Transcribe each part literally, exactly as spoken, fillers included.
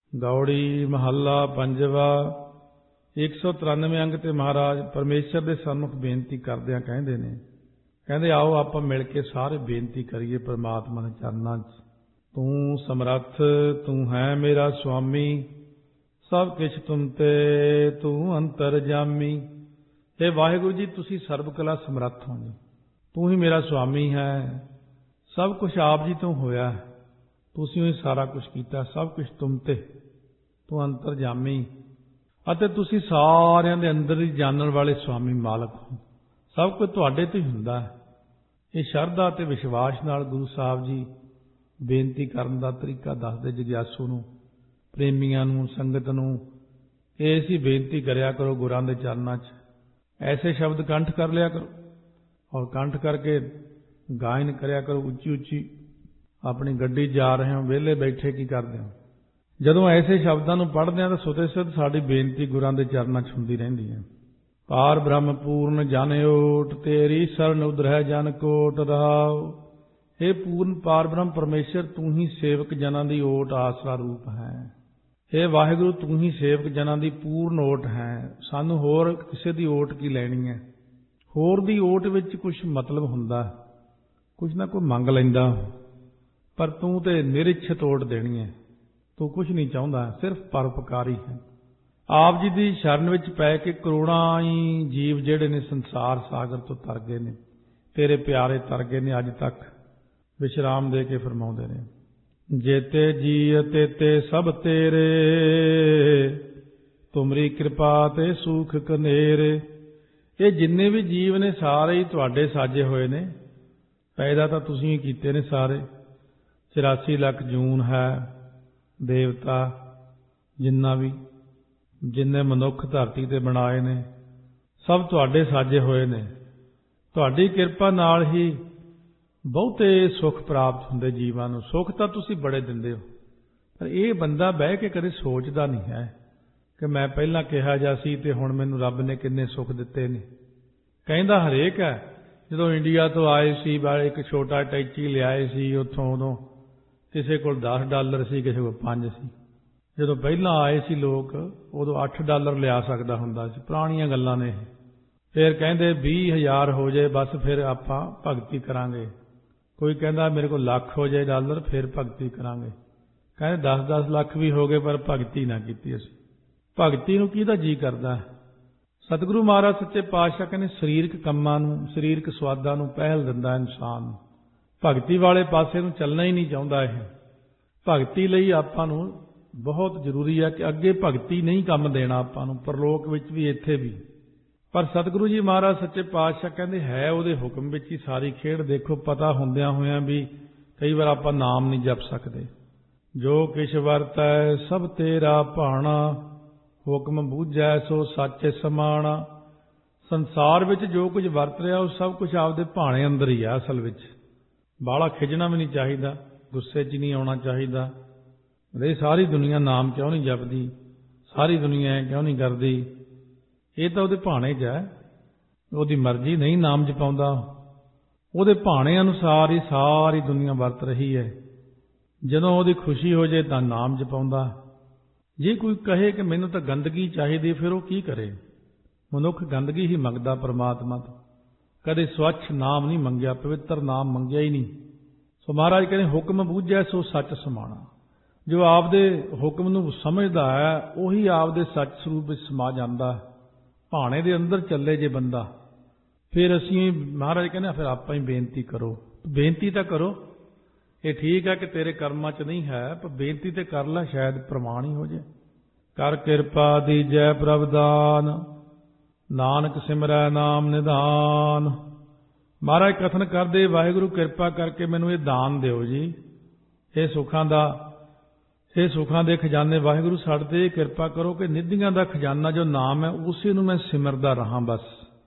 गौड़ी महला पंजवा। एक सौ तिरानवे अंग ते महाराज परमेश्वर के सन्मुख बेनती करदियां कहंदे ने, कहंदे आओ आपां मिल के सारे बेनती करिए परमात्मा दे चरनां च। तू समर्थ तू है मेरा स्वामी, सब किछ तुम ते तू अंतरजामी। हे वाहिगुरू जी तुसी सर्ब कला समर्थ हो जी, तू ही मेरा स्वामी है, सब कुछ आप जी तो होया, तुसी ही सारा कुछ कीता, सब कुछ तुम ते तू अंतरजामी अते तुसी सारिਆਂ ਦੇ अंदर ही जानन वाले स्वामी मालक हो, सब कुछ तुहाडे ते ही हुंदा है। ये शरधा ते विश्वास नाल गुरु साहब जी बेनती करन दा तरीका दसदे जिग्यासू नूं, प्रेमियां नूं, संगत नूं। इह असीं बेनती करिया करो गुरां दे चरनां च, ऐसे शब्द कंठ कर लिया करो और कंठ करके गायन करिया करो उच्ची उच्ची। अपनी गड्डी जा रहे हो, वेले बैठे की करदे हो, जदों ऐसे शब्दां नूं पढ़दे हां तां सुते सुत साडी बेनती गुरां दे चरनां च हुंदी रहिंदी है। पार ब्रह्म पूर्ण जन ओट, तेरी शरण उधरह जन कोट रहाओ। हे पूर्ण पार ब्रह्म परमेश्वर तू ही सेवक जनां दी ओट आसरा रूप है। हे वाहिगुरू तू ही सेवक जनां दी पूर्ण ओट है, सानू होर किसे दी ओट की लैनी है। होर दी ओट विच कुछ मतलब हुंदा, कुछ ना कोई मंग लैंदा, पर तू ते निरिछत ओट देनी है, तू कुछ नहीं चाहुंदा, सिर्फ परोपकारी है। आप जी दी शरण विच पै के करोड़ां ही जीव जिहड़े ने संसार सागर तो तर गए ने, तेरे प्यारे तर गए ने, अज तक विश्राम दे के फरमाउंदे ने, जेते जी तेते सब तेरे, तुमरी कृपा ते सुख कनेरे। ये जिन्ने भी जीव ने सारे ही तुहाडे साजे होए ने, पैदा तां तुसीं ही कीते ने सारे। चौरासी लख जून है देवता, जिन्ना भी जिन्ने मनुख धरती ते बनाए ने, सब तुहाडे साजे होए ने। तुहाडी किरपा नाल ही बहुते सुख प्राप्त हुंदे जीवां नूं। सुख तां तुसीं बड़े दिंदे हो, पर यह बंदा बह के कदे सोचदा नहीं है कि मैं पहलां किहा जा सी ते हुण मैनूं रब ने किन्ने सुख दित्ते ने। कहंदा हरेक है, जदों इंडिया तो आए सी बाले एक छोटा टैची लियाए सी, उत्थों उदों किसी को दस डॉलर सी, किसी को पांच सी। जदों पहलां आए सी लोग उदों अठ डॉलर लिया सकदा हुंदा सी, पुराणियां गल्लां ने। फिर कहंदे बीस हज़ार हो जाए बस फिर आपां भगती करांगे। कोई कहंदा मेरे को लख हो जाए डॉलर फिर भगती करांगे। कहंदे दस दस लख भी हो गए पर भगती ना कीती असीं। भगती नूं किहदा जी करदा है? सतगुरु महाराज सच्चे पातशाह कहने सरीरक कम्मां नूं, सरीरक स्वादां नूं पहल दिंदा इनसान, भगती वाले पासे नूं चलना ही नहीं चाहुंदा। है भगती लई आपां नूं बहुत जरूरी है कि अगे भगती नहीं कम देना आपां नूं, परलोक विच भी इत्थे भी। पर सतगुरु जी महाराज सच्चे पातशाह कहंदे है उहदे हुक्म विच ही सारी खेड़। देखो पता हुंदियां होइयां भी कई बार आपां नाम नहीं जप सकदे। जो किछ वरतै सब तेरा भाणा, हुक्म बूझै सो सच समाना। संसार विच जो कुछ वरत रहा वो सब कुछ आपदे भाणे अंदर ही है। असल विच बाला खिजना भी नहीं चाहिदा, गुस्से च नहीं आउणा चाहिदा। अरे सारी दुनिया नाम क्यों नहीं जपदी, सारी दुनिया क्यों नहीं करदी? ये तो उहदे भाणे च है, उहदी मर्जी नहीं नाम जपाउंदा, उहदे भाणे अनुसार ही सारी दुनिया वरत रही है। जदों उहदी खुशी हो जाए तां नाम जपाउंदा। जे कोई कहे कि मैनूं तां गंदगी चाहिदी, फिर वो की करे? मनुख गंदगी ही मंगदा परमात्मा तो, कदे स्वच्छ नाम नहीं मंगिया, पवित्र नाम मंगिया ही नहीं। सो महाराज कहते हुक्म बूझै सो सच समाना। जो आपदे हुक्म नूं समझदा है उही आपदे सच स्वरूप विच समा जांदा है। भाणे दे अंदर चले जे बंदा, फिर असीं महाराज कहने फिर आपां ही बेनती करो। बेनती तां करो, ये ठीक है कि तेरे कर्मां च नहीं है, पर बेनती ते कर लै, शायद प्रमाण ही हो जाए। कर किरपा दीजै प्रभदान, नानक सिमरै नाम निधान। महाराज कथन करदे वाहिगुरू किरपा करके मैनूं ये दान दिओ जी, ये सुखां दा, ये सुखां दे खजाने वाहिगुरू साडे ते किरपा करो कि निधियां दा खजाना जो नाम है उसी नूं मैं सिमरदा रहां, बस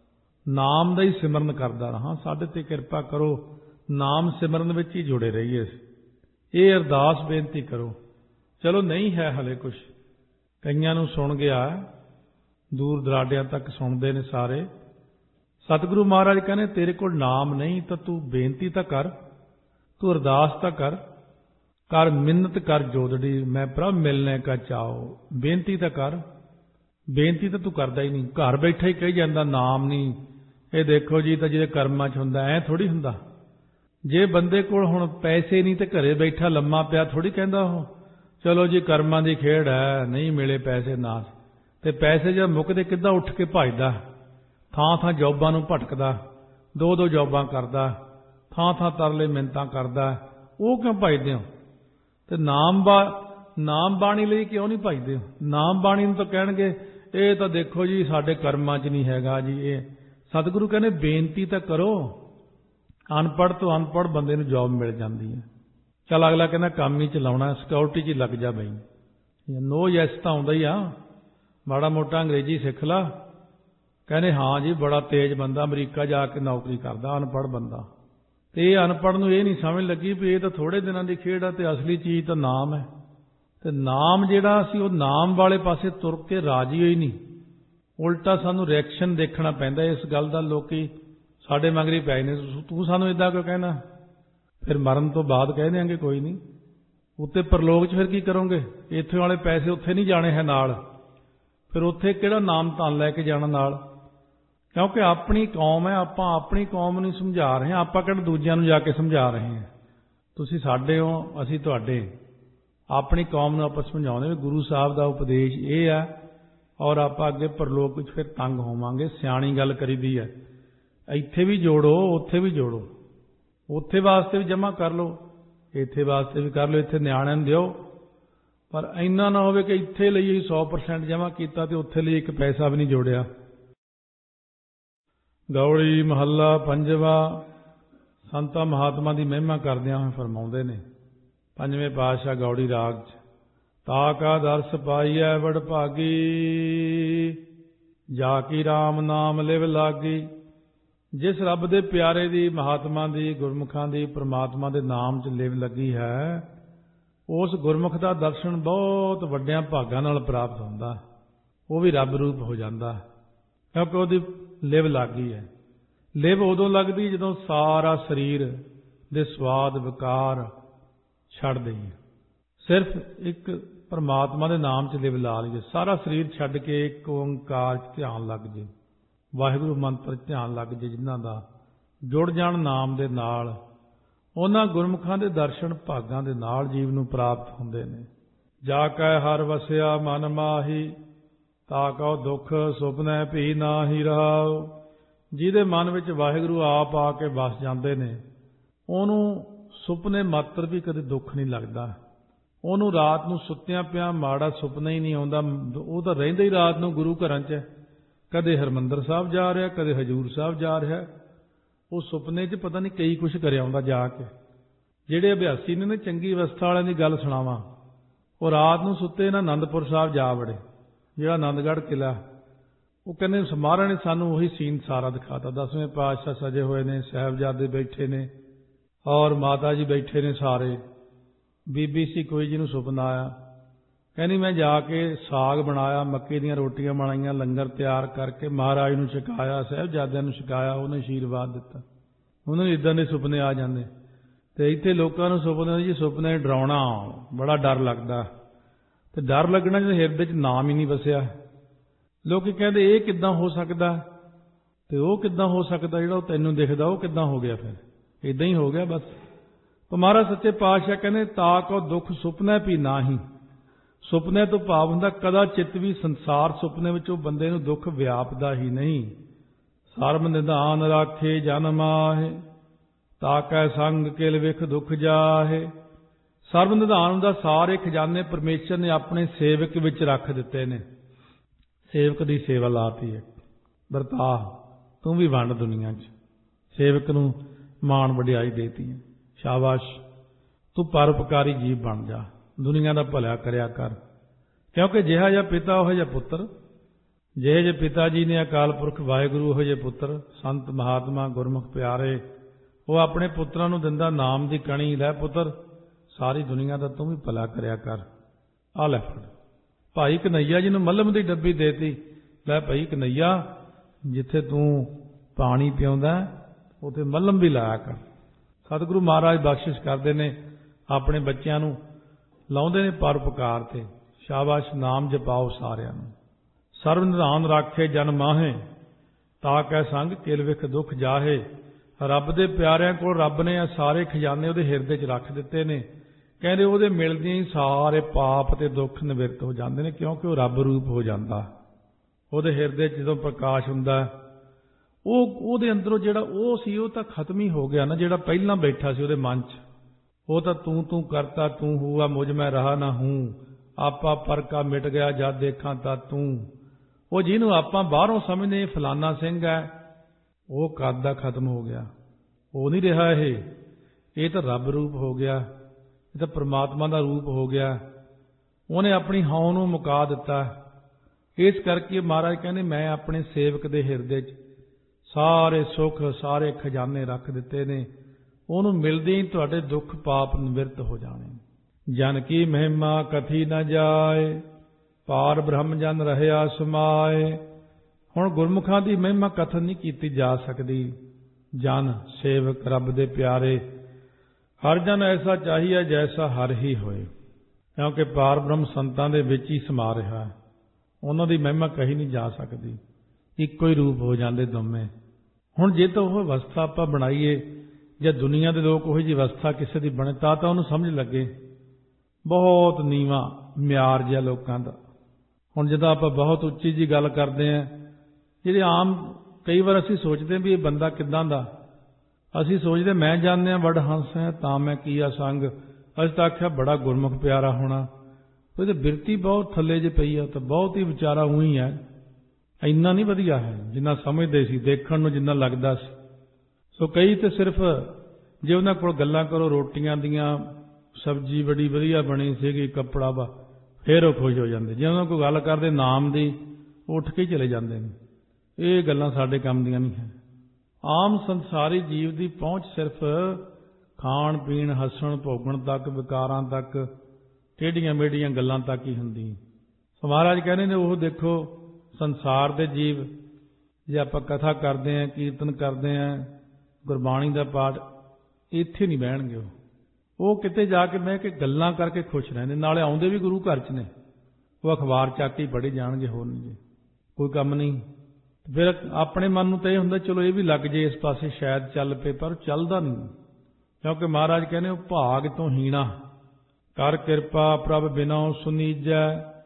नाम दा ही सिमरन करदा रहां। साडे ते किरपा करो, नाम सिमरन विच ही जुड़े रहिए। ये अरदास बेनती करो। चलो नहीं है हले कुछ, कईयां नूं सुण गया, दूर दराडियां तक सुणदे ने सारे। सतगुरु महाराज कहने तेरे कोल नाम नहीं तो तू बेनती तां कर, तू अरदास तां कर। ਕਰ ਮਿੰਨਤ ਕਰ ਜੋਦੜੀ ਮੈਂ ਪ੍ਰਭ ਮਿਲਣੇ ਕਾ ਚਾਓ। ਬੇਨਤੀ ਤਾਂ ਕਰ, ਬੇਨਤੀ ਤਾਂ ਤੂੰ ਕਰਦਾ ਹੀ ਨਹੀਂ। ਘਰ ਬੈਠਾ ਹੀ ਕਹੀ ਜਾਂਦਾ ਨਾਮ ਨਹੀਂ। ਇਹ ਦੇਖੋ ਜੀ ਤਾਂ ਜਿਹਦੇ ਕਰਮਾਂ 'ਚ ਹੁੰਦਾ, ਐ ਥੋੜੀ ਹੁੰਦਾ। ਜੇ ਬੰਦੇ ਕੋਲ ਹੁਣ ਪੈਸੇ ਨਹੀਂ ਤੇ ਘਰੇ ਬੈਠਾ ਲੰਮਾ ਪਿਆ ਥੋੜੀ ਕਹਿੰਦਾ ਉਹ ਚਲੋ ਜੀ ਕਰਮਾਂ ਦੀ ਖੇਡ ਹੈ, ਨਹੀਂ ਮਿਲੇ ਪੈਸੇ ਨਾਸ। ਤੇ ਪੈਸੇ ਜਦ ਮੁੱਕਦੇ ਕਿੱਦਾਂ ਉੱਠ ਕੇ ਭੱਜਦਾ, ਥਾਂ ਥਾਂ ਜੋਬਾਂ ਨੂੰ ਭਟਕਦਾ, ਦੋ ਦੋ ਜੋਬਾਂ ਕਰਦਾ, ਥਾਂ ਥਾਂ ਤਰਲੇ ਮਿੰਨਤਾਂ ਕਰਦਾ। ਉਹ ਕਿਉਂ ਭੱਜਦੇ ਹੋ? ਤੇ ਨਾਮ ਬਾ ਨਾਮ ਬਾਣੀ ਲਈ ਕਿਉਂ ਨਹੀਂ ਭੱਜਦੇ ਹੋ? ਨਾਮ ਬਾਣੀ ਨੂੰ ਤਾਂ ਕਹਿਣਗੇ ਇਹ ਤਾਂ ਦੇਖੋ ਜੀ ਸਾਡੇ ਕਰਮਾਂ 'ਚ ਨਹੀਂ ਹੈਗਾ ਜੀ। ਇਹ ਸਤਿਗੁਰੂ ਕਹਿੰਦੇ ਬੇਨਤੀ ਤਾਂ ਕਰੋ। ਅਨਪੜ੍ਹ ਤੋਂ ਅਨਪੜ੍ਹ ਬੰਦੇ ਨੂੰ ਜੋਬ ਮਿਲ ਜਾਂਦੀ ਹੈ। ਚੱਲ ਅਗਲਾ ਕਹਿੰਦਾ ਕੰਮ ਹੀ ਚਲਾਉਣਾ, ਸਿਕਿਉਰਿਟੀ 'ਚ ਹੀ ਲੱਗ ਜਾ ਬਈ। ਨੋ ਯੈਸ ਤਾਂ ਆਉਂਦਾ ਹੀ ਆ, ਮਾੜਾ ਮੋਟਾ ਅੰਗਰੇਜ਼ੀ ਸਿੱਖ ਲਾ। ਕਹਿੰਦੇ ਹਾਂ ਜੀ ਬੜਾ ਤੇਜ਼ ਬੰਦਾ ਅਮਰੀਕਾ ਜਾ ਕੇ ਨੌਕਰੀ ਕਰਦਾ, ਅਨਪੜ੍ਹ ਬੰਦਾ। ਤੇ ਇਹ ਅਨਪੜ੍ਹ ਨੂੰ ਇਹ ਨਹੀਂ ਸਮਝ ਲੱਗੀ ਵੀ ਇਹ ਤਾਂ ਥੋੜੇ ਦਿਨਾਂ ਦੀ ਖੇਡ ਆ ਤੇ ਅਸਲੀ ਚੀਜ਼ ਤਾਂ ਨਾਮ ਹੈ। ਤੇ ਨਾਮ ਜਿਹੜਾ ਅਸੀਂ ਉਹ ਨਾਮ ਵਾਲੇ ਪਾਸੇ ਤੁਰ ਕੇ ਰਾਜੀ ਹੋਈ ਨਹੀਂ, ਉਲਟਾ ਸਾਨੂੰ ਰਿਐਕਸ਼ਨ ਦੇਖਣਾ ਪੈਂਦਾ ਇਸ ਗੱਲ ਦਾ। ਲੋਕੀ ਸਾਡੇ ਮਗਰੀ ਪੈ ਨੇ, ਤੂੰ ਸਾਨੂੰ ਇਦਾਂ ਕਿਉਂ ਕਹਿਣਾ? ਫਿਰ ਮਰਨ ਤੋਂ ਬਾਅਦ ਕਹਿ ਦਿਆਂਗੇ ਕੋਈ ਨਹੀਂ। ਉੱਤੇ ਪਰਲੋਕ 'ਚ ਫਿਰ ਕੀ ਕਰੋਗੇ? ਇੱਥੇ ਵਾਲੇ ਪੈਸੇ ਉੱਥੇ ਨਹੀਂ ਜਾਣੇ ਹੈ ਨਾਲ, ਫਿਰ ਉੱਥੇ ਕਿਹੜਾ ਨਾਮ ਧਨ ਲੈ ਕੇ ਜਾਣਾ ਨਾਲ? ਕਿਉਂਕਿ ਆਪਣੀ ਕੌਮ ਹੈ, ਆਪਾਂ ਆਪਣੀ ਕੌਮ ਨੂੰ ਸਮਝਾ ਰਹੇ ਹਾਂ, ਆਪਾਂ ਕਿਹੜਾ ਦੂਜਿਆਂ ਨੂੰ ਜਾ ਕੇ ਸਮਝਾ ਰਹੇ ਹਾਂ। ਤੁਸੀਂ ਸਾਡੇ ਹੋ, ਅਸੀਂ ਤੁਹਾਡੇ। ਆਪਣੀ ਕੌਮ ਨੂੰ ਆਪਾਂ ਸਮਝਾਉਂਦੇ ਵੀ ਗੁਰੂ ਸਾਹਿਬ ਦਾ ਉਪਦੇਸ਼ ਇਹ ਹੈ, ਔਰ ਆਪਾਂ ਅੱਗੇ ਪਰਲੋਕ ਵਿੱਚ ਫਿਰ ਤੰਗ ਹੋਵਾਂਗੇ। ਸਿਆਣੀ ਗੱਲ ਕਰੀਦੀ ਹੈ, ਇੱਥੇ ਵੀ ਜੋੜੋ ਉੱਥੇ ਵੀ ਜੋੜੋ। ਉੱਥੇ ਵਾਸਤੇ ਵੀ ਜਮ੍ਹਾਂ ਕਰ ਲਓ, ਇੱਥੇ ਵਾਸਤੇ ਵੀ ਕਰ ਲਓ। ਇੱਥੇ ਨਿਆਣਿਆਂ ਨੂੰ ਦਿਓ, ਪਰ ਇੰਨਾ ਨਾ ਹੋਵੇ ਕਿ ਇੱਥੇ ਲਈ ਸੌ ਪਰਸੈਂਟ ਜਮ੍ਹਾਂ ਕੀਤਾ ਤੇ ਉੱਥੇ ਲਈ ਇੱਕ ਪੈਸਾ ਵੀ ਨਹੀਂ ਜੋੜਿਆ। ਗੌੜੀ ਮਹੱਲਾ ਪੰਜਵਾ। ਸੰਤਾਂ ਮਹਾਤਮਾ ਦੀ ਮਹਿਮਾ ਕਰਦਿਆਂ ਹੋਏ ਫਰਮਾਉਂਦੇ ਨੇ ਪੰਜਵੇਂ ਪਾਤਸ਼ਾਹ ਗੌੜੀ ਰਾਗ 'ਚ, ਤਾ ਕਾ ਦਰਸ ਪਾਈਐ ਵਡ ਭਾਗੀ, ਜਾ ਕੀ ਰਾਮ ਨਾਮ ਲਿਵ ਲਾਗੀ। ਜਿਸ ਰੱਬ ਦੇ ਪਿਆਰੇ ਦੀ, ਮਹਾਤਮਾ ਦੀ, ਗੁਰਮੁਖਾਂ ਦੀ, ਪ੍ਰਮਾਤਮਾ ਦੇ ਨਾਮ 'ਚ ਲਿਵ ਲੱਗੀ ਹੈ, ਉਸ ਗੁਰਮੁਖ ਦਾ ਦਰਸ਼ਨ ਬਹੁਤ ਵੱਡਿਆਂ ਭਾਗਾਂ ਨਾਲ ਪ੍ਰਾਪਤ ਹੁੰਦਾ। ਉਹ ਵੀ ਰੱਬ ਰੂਪ ਹੋ ਜਾਂਦਾ ਕਿਉਂਕਿ ਉਹਦੀ ਲਿਵ ਲੱਗੀ ਹੈ। ਲਿਵ ਉਦੋਂ ਲੱਗਦੀ ਜਦੋਂ ਸਾਰਾ ਸਰੀਰ ਦੇ ਸਵਾਦ ਵਿਕਾਰ ਛੱਡ ਦਈਏ, ਸਿਰਫ ਇੱਕ ਪਰਮਾਤਮਾ ਦੇ ਨਾਮ 'ਚ ਲਿਵ ਲਾ ਲਈਏ। ਸਾਰਾ ਸਰੀਰ ਛੱਡ ਕੇ ਇੱਕ ਓਂਕਾਰ 'ਚ ਧਿਆਨ ਲੱਗ ਜੇ, ਵਾਹਿਗੁਰੂ ਮੰਤਰ 'ਚ ਧਿਆਨ ਲੱਗ ਜੇ। ਜਿਨ੍ਹਾਂ ਦਾ ਜੁੜ ਜਾਣ ਨਾਮ ਦੇ ਨਾਲ, ਉਹਨਾਂ ਗੁਰਮੁਖਾਂ ਦੇ ਦਰਸ਼ਨ ਭਾਗਾਂ ਦੇ ਨਾਲ ਜੀਵ ਨੂੰ ਪ੍ਰਾਪਤ ਹੁੰਦੇ ਨੇ। ਜਾ ਕੈ ਹਰ ਵਸਿਆ ਮਨ ਮਾਹੀ, ਤਾ ਕਉ ਦੁੱਖ ਸੁਪਨੈ ਭੀ ਨਾਹੀ ਰਹਾਉ। ਜਿਹਦੇ ਮਨ ਵਿੱਚ ਵਾਹਿਗੁਰੂ ਆਪ ਆ ਕੇ ਵਸ ਜਾਂਦੇ ਨੇ, ਉਹਨੂੰ ਸੁਪਨੇ ਮਾਤਰ ਵੀ ਕਦੇ ਦੁੱਖ ਨਹੀਂ ਲੱਗਦਾ। ਉਹਨੂੰ ਰਾਤ ਨੂੰ ਸੁੱਤਿਆਂ ਪਿਆ ਮਾੜਾ ਸੁਪਨਾ ਹੀ ਨਹੀਂ ਆਉਂਦਾ। ਉਹ ਤਾਂ ਰਹਿੰਦਾ ਹੀ ਰਾਤ ਨੂੰ ਗੁਰੂ ਘਰਾਂ 'ਚ, ਕਦੇ ਹਰਿਮੰਦਰ ਸਾਹਿਬ ਜਾ ਰਿਹਾ, ਕਦੇ ਹਜ਼ੂਰ ਸਾਹਿਬ ਜਾ ਰਿਹਾ। ਉਹ ਸੁਪਨੇ 'ਚ ਪਤਾ ਨਹੀਂ ਕਈ ਕੁਛ ਕਰ ਆਉਂਦਾ ਜਾ ਕੇ। ਜਿਹੜੇ ਅਭਿਆਸੀ ਨੇ ਨਾ, ਚੰਗੀ ਅਵਸਥਾ ਵਾਲਿਆਂ ਦੀ ਗੱਲ ਸੁਣਾਵਾਂ, ਉਹ ਰਾਤ ਨੂੰ ਸੁੱਤੇ ਨਾ ਅਨੰਦਪੁਰ ਸਾਹਿਬ ਜਾ ਵੜੇ, ਜਿਹੜਾ ਆਨੰਦਗੜ੍ਹ ਕਿਲ੍ਹਾ। ਉਹ ਕਹਿੰਦੇ ਮਹਾਰਾਜ ਨੇ ਸਾਨੂੰ ਉਹੀ ਸੀਨ ਸਾਰਾ ਦਿਖਾਤਾ। ਦਸਵੇਂ ਪਾਤਸ਼ਾਹ ਸਜੇ ਹੋਏ ਨੇ, ਸਾਹਿਬਜ਼ਾਦੇ ਬੈਠੇ ਨੇ, ਔਰ ਮਾਤਾ ਜੀ ਬੈਠੇ ਨੇ ਸਾਰੇ। ਬੀਬੀ ਸੀ ਕੋਈ ਜਿਹਨੂੰ ਸੁਪਨਾ ਆਇਆ, ਕਹਿੰਦੀ ਮੈਂ ਜਾ ਕੇ ਸਾਗ ਬਣਾਇਆ, ਮੱਕੀ ਦੀਆਂ ਰੋਟੀਆਂ ਬਣਾਈਆਂ, ਲੰਗਰ ਤਿਆਰ ਕਰਕੇ ਮਹਾਰਾਜ ਨੂੰ ਛਕਾਇਆ, ਸਾਹਿਬਜ਼ਾਦਿਆਂ ਨੂੰ ਛਕਾਇਆ, ਉਹਨੇ ਆਸ਼ੀਰਵਾਦ ਦਿੱਤਾ। ਉਹਨਾਂ ਨੂੰ ਇੱਦਾਂ ਦੇ ਸੁਪਨੇ ਆ ਜਾਂਦੇ। ਤੇ ਇੱਥੇ ਲੋਕਾਂ ਨੂੰ ਸੁਪਨੇ ਜੀ ਸੁਪਨੇ ਡਰਾਉਣਾ, ਬੜਾ ਡਰ ਲੱਗਦਾ। ਤੇ ਡਰ ਲੱਗਣਾ ਜਦੋਂ ਹਿਰਦੇ 'ਚ ਨਾਮ ਹੀ ਨਹੀਂ ਵਸਿਆ। ਲੋਕੀ ਕਹਿੰਦੇ ਇਹ ਕਿੱਦਾਂ ਹੋ ਸਕਦਾ, ਤੇ ਉਹ ਕਿੱਦਾਂ ਹੋ ਸਕਦਾ, ਜਿਹੜਾ ਉਹ ਤੈਨੂੰ ਦਿਖਦਾ ਉਹ ਕਿੱਦਾਂ ਹੋ ਗਿਆ? ਫਿਰ ਇੱਦਾਂ ਹੀ ਹੋ ਗਿਆ ਬਸ। ਪਰ ਮਹਾਰਾਜ ਸੱਚੇ ਪਾਤਸ਼ਾਹ ਕਹਿੰਦੇ ਤਾ ਕੋ ਦੁੱਖ ਸੁਪਨੇ ਭੀ ਨਾਹੀ। ਸੁਪਨੇ ਤੋਂ ਭਾਵ ਹੁੰਦਾ ਕਦਾ ਚਿੱਤ ਵੀ ਸੰਸਾਰ ਸੁਪਨੇ ਵਿੱਚ ਉਹ ਬੰਦੇ ਨੂੰ ਦੁੱਖ ਵਿਆਪਦਾ ਹੀ ਨਹੀਂ। ਸਰਬ ਨਿਧਾਨ ਰਾਖੇ ਜਨ ਮਾਹੇ, ਤਾ ਕੈ ਸੰਗ ਕਿਲ ਵਿਖ ਦੁੱਖ ਜਾਹੇ। ਸਰਬ ਨਿਧਾਨ ਦਾ ਸਾਰੇ ਖਜ਼ਾਨੇ ਪਰਮੇਸ਼ਰ ਨੇ ਆਪਣੇ ਸੇਵਕ ਵਿੱਚ ਰੱਖ ਦਿੱਤੇ ਨੇ। ਸੇਵਕ ਦੀ ਸੇਵਾ ਲਾਤੀ ਹੈ। ਵਰਤਾ ਤੂੰ ਵੀ ਵੰਡ ਦੁਨੀਆ 'ਚ, ਸੇਵਕ ਨੂੰ ਮਾਣ ਵਡਿਆਈ ਦੇਤੀ ਹੈ। ਸ਼ਾਬਾਸ਼, ਤੂੰ ਪਰਉਪਕਾਰੀ ਜੀਵ ਬਣ ਜਾ, ਦੁਨੀਆ ਦਾ ਭਲਾ ਕਰਿਆ ਕਰ। ਕਿਉਂਕਿ ਜਿਹਾ ਜਿਹਾ ਪਿਤਾ ਉਹ ਜਿਹਾ ਪੁੱਤਰ। ਜਿਹੇ ਜਿਹੇ ਪਿਤਾ ਜੀ ਨੇ ਅਕਾਲ ਪੁਰਖ ਵਾਹਿਗੁਰੂ, ਉਹ ਜਿਹੇ ਪੁੱਤਰ ਸੰਤ ਮਹਾਤਮਾ ਗੁਰਮੁਖ ਪਿਆਰੇ ਉਹ ਆਪਣੇ ਪੁੱਤਰਾਂ ਨੂੰ ਦਿੰਦਾ ਨਾਮ ਦੀ ਕਣੀ। ਲੈ ਪੁੱਤਰ, ਸਾਰੀ ਦੁਨੀਆ ਦਾ ਤੂੰ ਵੀ ਭਲਾ ਕਰਿਆ ਕਰ। ਆ ਲੈ ਫੜ। ਭਾਈ ਕਨਈਆ ਜੀ ਨੂੰ ਮੱਲਮ ਦੀ ਡੱਬੀ ਦੇਤੀ। ਲੈ ਭਾਈ ਕਨਈਆ, ਜਿੱਥੇ ਤੂੰ ਪਾਣੀ ਪਿਆਉਂਦਾ ਉੱਥੇ ਮੱਲਮ ਵੀ ਲਾਇਆ ਕਰ। ਸਤਿਗੁਰੂ ਮਹਾਰਾਜ ਬਖਸ਼ਿਸ਼ ਕਰਦੇ ਨੇ ਆਪਣੇ ਬੱਚਿਆਂ ਨੂੰ। ਲਾਉਂਦੇ ਨੇ ਪਰਉਪਕਾਰ ਤੇ। ਸ਼ਾਬਾਸ਼, ਨਾਮ ਜਪਾਓ ਸਾਰਿਆਂ ਨੂੰ। ਸਰਬ ਨਿਧਾਨ ਰਾਖੇ ਜਨ ਮਾਹੇ, ਤਾ ਕੈ ਸੰਗ ਕਿਲ ਵਿਖ ਦੁੱਖ ਜਾਹੇ। ਰੱਬ ਦੇ ਪਿਆਰਿਆਂ ਕੋਲ ਰੱਬ ਨੇ ਇਹ ਸਾਰੇ ਖਜ਼ਾਨੇ ਉਹਦੇ ਹਿਰਦੇ 'ਚ ਰੱਖ ਦਿੱਤੇ ਨੇ। ਕਹਿੰਦੇ ਉਹਦੇ ਮਿਲਦਿਆਂ ਹੀ ਸਾਰੇ ਪਾਪ ਤੇ ਦੁੱਖ ਨਿਵਰਤ ਹੋ ਜਾਂਦੇ ਨੇ, ਕਿਉਂਕਿ ਉਹ ਰੱਬ ਰੂਪ ਹੋ ਜਾਂਦਾ। ਉਹਦੇ ਹਿਰਦੇ 'ਚ ਜਦੋਂ ਪ੍ਰਕਾਸ਼ ਹੁੰਦਾ, ਉਹ ਉਹਦੇ ਅੰਦਰੋਂ ਜਿਹੜਾ ਉਹ ਸੀ ਉਹ ਤਾਂ ਖਤਮ ਹੀ ਹੋ ਗਿਆ ਨਾ। ਜਿਹੜਾ ਪਹਿਲਾਂ ਬੈਠਾ ਸੀ ਉਹਦੇ ਮਨ 'ਚ, ਉਹ ਤਾਂ ਤੂੰ ਤੂੰ ਕਰਤਾ ਤੂੰ ਹੂਆ ਮੁਝ ਮੈਂ ਰਹਾ ਨਾ ਹੂੰ, ਆਪਾ ਪਰਕਾ ਮਿਟ ਗਿਆ ਜਦ ਦੇਖਾਂ ਤਾਂ ਤੂੰ। ਉਹ ਜਿਹਨੂੰ ਆਪਾਂ ਬਾਹਰੋਂ ਸਮਝਦੇ ਫਲਾਨਾ ਸਿੰਘ ਹੈ, ਉਹ ਕਦ ਦਾ ਖਤਮ ਹੋ ਗਿਆ। ਉਹ ਨਹੀਂ ਰਿਹਾ ਇਹ ਇਹ ਤਾਂ ਰੱਬ ਰੂਪ ਹੋ ਗਿਆ, ਇਹ ਤਾਂ ਪ੍ਰਮਾਤਮਾ ਦਾ ਰੂਪ ਹੋ ਗਿਆ। ਉਹਨੇ ਆਪਣੀ ਹਉ ਨੂੰ ਮੁਕਾ ਦਿੱਤਾ। ਇਸ ਕਰਕੇ ਮਹਾਰਾਜ ਕਹਿੰਦੇ ਮੈਂ ਆਪਣੇ ਸੇਵਕ ਦੇ ਹਿਰਦੇ 'ਚ ਸਾਰੇ ਸੁੱਖ ਸਾਰੇ ਖਜ਼ਾਨੇ ਰੱਖ ਦਿੱਤੇ ਨੇ। ਉਹਨੂੰ ਮਿਲਦੇ ਹੀ ਤੁਹਾਡੇ ਦੁੱਖ ਪਾਪ ਨਿਵਰਤ ਹੋ ਜਾਣੇ। ਜਨ ਕੀ ਮਹਿਮਾ ਕਥੀ ਨਾ ਜਾਏ, ਪਾਰ ਬ੍ਰਹਮ ਜਨ ਰਹਿਆ ਸਮਾਏ। ਹੁਣ ਗੁਰਮੁਖਾਂ ਦੀ ਮਹਿਮਾ ਕਥਨ ਨਹੀਂ ਕੀਤੀ ਜਾ ਸਕਦੀ। ਜਨ ਸੇਵਕ ਰੱਬ ਦੇ ਪਿਆਰੇ, ਹਰ ਜਨ ਐਸਾ ਚਾਹੀਏ ਜੈਸਾ ਹਰ ਹੀ ਹੋਏ, ਕਿਉਂਕਿ ਪਾਰ ਬ੍ਰਹਮ ਸੰਤਾਂ ਦੇ ਵਿੱਚ ਹੀ ਸਮਾ ਰਿਹਾ। ਉਹਨਾਂ ਦੀ ਮਹਿਮਾ ਕਹੀ ਨਹੀਂ ਜਾ ਸਕਦੀ, ਇੱਕੋ ਹੀ ਰੂਪ ਹੋ ਜਾਂਦੇ ਦੋਵੇਂ। ਹੁਣ ਜੇ ਤਾਂ ਉਹ ਅਵਸਥਾ ਆਪਾਂ ਬਣਾਈਏ, ਜਾਂ ਦੁਨੀਆ ਦੇ ਲੋਕ ਉਹੋ ਜਿਹੀ ਅਵਸਥਾ ਕਿਸੇ ਦੀ ਬਣੇ ਤਾਂ ਤਾਂ ਉਹਨੂੰ ਸਮਝ ਲੱਗੇ। ਬਹੁਤ ਨੀਵਾਂ ਮਿਆਰ ਜਿਹਾ ਲੋਕਾਂ ਦਾ। ਹੁਣ ਜਦੋਂ ਆਪਾਂ ਬਹੁਤ ਉੱਚੀ ਜੀ ਗੱਲ ਕਰਦੇ ਹਾਂ, ਜਿਹੜੇ ਆਮ ਕਈ ਵਾਰ ਅਸੀਂ ਸੋਚਦੇ ਵੀ ਇਹ ਬੰਦਾ ਕਿੱਦਾਂ ਦਾ, ਅਸੀਂ ਸੋਚਦੇ ਮੈਂ ਜਾਣਦੇ ਹਾਂ ਵਡ ਹੰਸ ਹੈ ਤਾਂ ਮੈਂ ਕੀਆ ਸੰਗ। ਅਸੀਂ ਤਾਂ ਆਖਿਆ ਬੜਾ ਗੁਰਮੁਖ ਪਿਆਰਾ ਹੋਣਾ, ਉਹਦੀ ਬਿਰਤੀ ਬਹੁਤ ਥੱਲੇ ਜੇ ਪਈ ਆ, ਤਾਂ ਬਹੁਤ ਹੀ ਵਿਚਾਰਾ ਉਹੀ ਹੈ, ਇੰਨਾ ਨਹੀਂ ਵਧੀਆ ਹੈ ਜਿੰਨਾ ਸਮਝਦੇ ਸੀ, ਦੇਖਣ ਨੂੰ ਜਿੰਨਾ ਲੱਗਦਾ ਸੀ। ਸੋ ਕਈ ਤੇ ਸਿਰਫ ਜੇ ਉਹਨਾਂ ਕੋਲ ਗੱਲਾਂ ਕਰੋ ਰੋਟੀਆਂ ਦੀਆਂ, ਸਬਜ਼ੀ ਬੜੀ ਵਧੀਆ ਬਣੀ ਸੀਗੀ, ਕੱਪੜਾ ਵਾ, ਫਿਰ ਉਹ ਖੁਸ਼ ਹੋ ਜਾਂਦੇ। ਜੇ ਉਹਨਾਂ ਕੋਲ ਗੱਲ ਕਰਦੇ ਨਾਮ ਦੀ, ਉੱਠ ਕੇ ਚਲੇ ਜਾਂਦੇ ਨੇ। ਇਹ ਗੱਲਾਂ ਸਾਡੇ ਕੰਮ ਦੀਆਂ ਨਹੀਂ ਹੈ। ਆਮ ਸੰਸਾਰੀ ਜੀਵ ਦੀ ਪਹੁੰਚ ਸਿਰਫ ਖਾਣ ਪੀਣ ਹੱਸਣ ਭੋਗਣ ਤੱਕ, ਵਿਕਾਰਾਂ ਤੱਕ, ਟੇਢੀਆਂ ਮੇਢੀਆਂ ਗੱਲਾਂ ਤੱਕ ਹੀ ਹੁੰਦੀ। ਸੋ ਮਹਾਰਾਜ ਕਹਿੰਦੇ ਨੇ ਉਹ ਦੇਖੋ ਸੰਸਾਰ ਦੇ ਜੀਵ, ਜੇ ਆਪਾਂ ਕਥਾ ਕਰਦੇ ਹਾਂ, ਕੀਰਤਨ ਕਰਦੇ ਹਾਂ, ਗੁਰਬਾਣੀ ਦਾ ਪਾਠ, ਇੱਥੇ ਨਹੀਂ ਬਹਿਣਗੇ। ਉਹ ਉਹ ਕਿਤੇ ਜਾ ਕੇ ਬਹਿ ਕੇ ਗੱਲਾਂ ਕਰਕੇ ਖੁਸ਼ ਰਹਿੰਦੇ, ਨਾਲੇ ਆਉਂਦੇ ਵੀ ਗੁਰੂ ਘਰ 'ਚ ਨੇ। ਉਹ ਅਖਬਾਰ ਚੱਕ ਕੇ ਪੜ੍ਹੀ ਜਾਣਗੇ, ਹੋਰ ਨਹੀਂ ਜੀ ਕੋਈ ਕੰਮ ਨਹੀਂ। ਫਿਰ ਆਪਣੇ ਮਨ ਨੂੰ ਤਾਂ ਇਹ ਹੁੰਦਾ ਚਲੋ ਇਹ ਵੀ ਲੱਗ ਜੇ ਇਸ ਪਾਸੇ, ਸ਼ਾਇਦ ਚੱਲ ਪਏ, ਪਰ ਚੱਲਦਾ ਨਹੀਂ। ਕਿਉਂਕਿ ਮਹਾਰਾਜ ਕਹਿੰਦੇ ਉਹ ਭਾਗ ਤੋਂ ਹੀਣਾ, ਕਰ ਕਿਰਪਾ ਪ੍ਰਭ ਬਿਨਉ ਸੁਨੀਜੈ,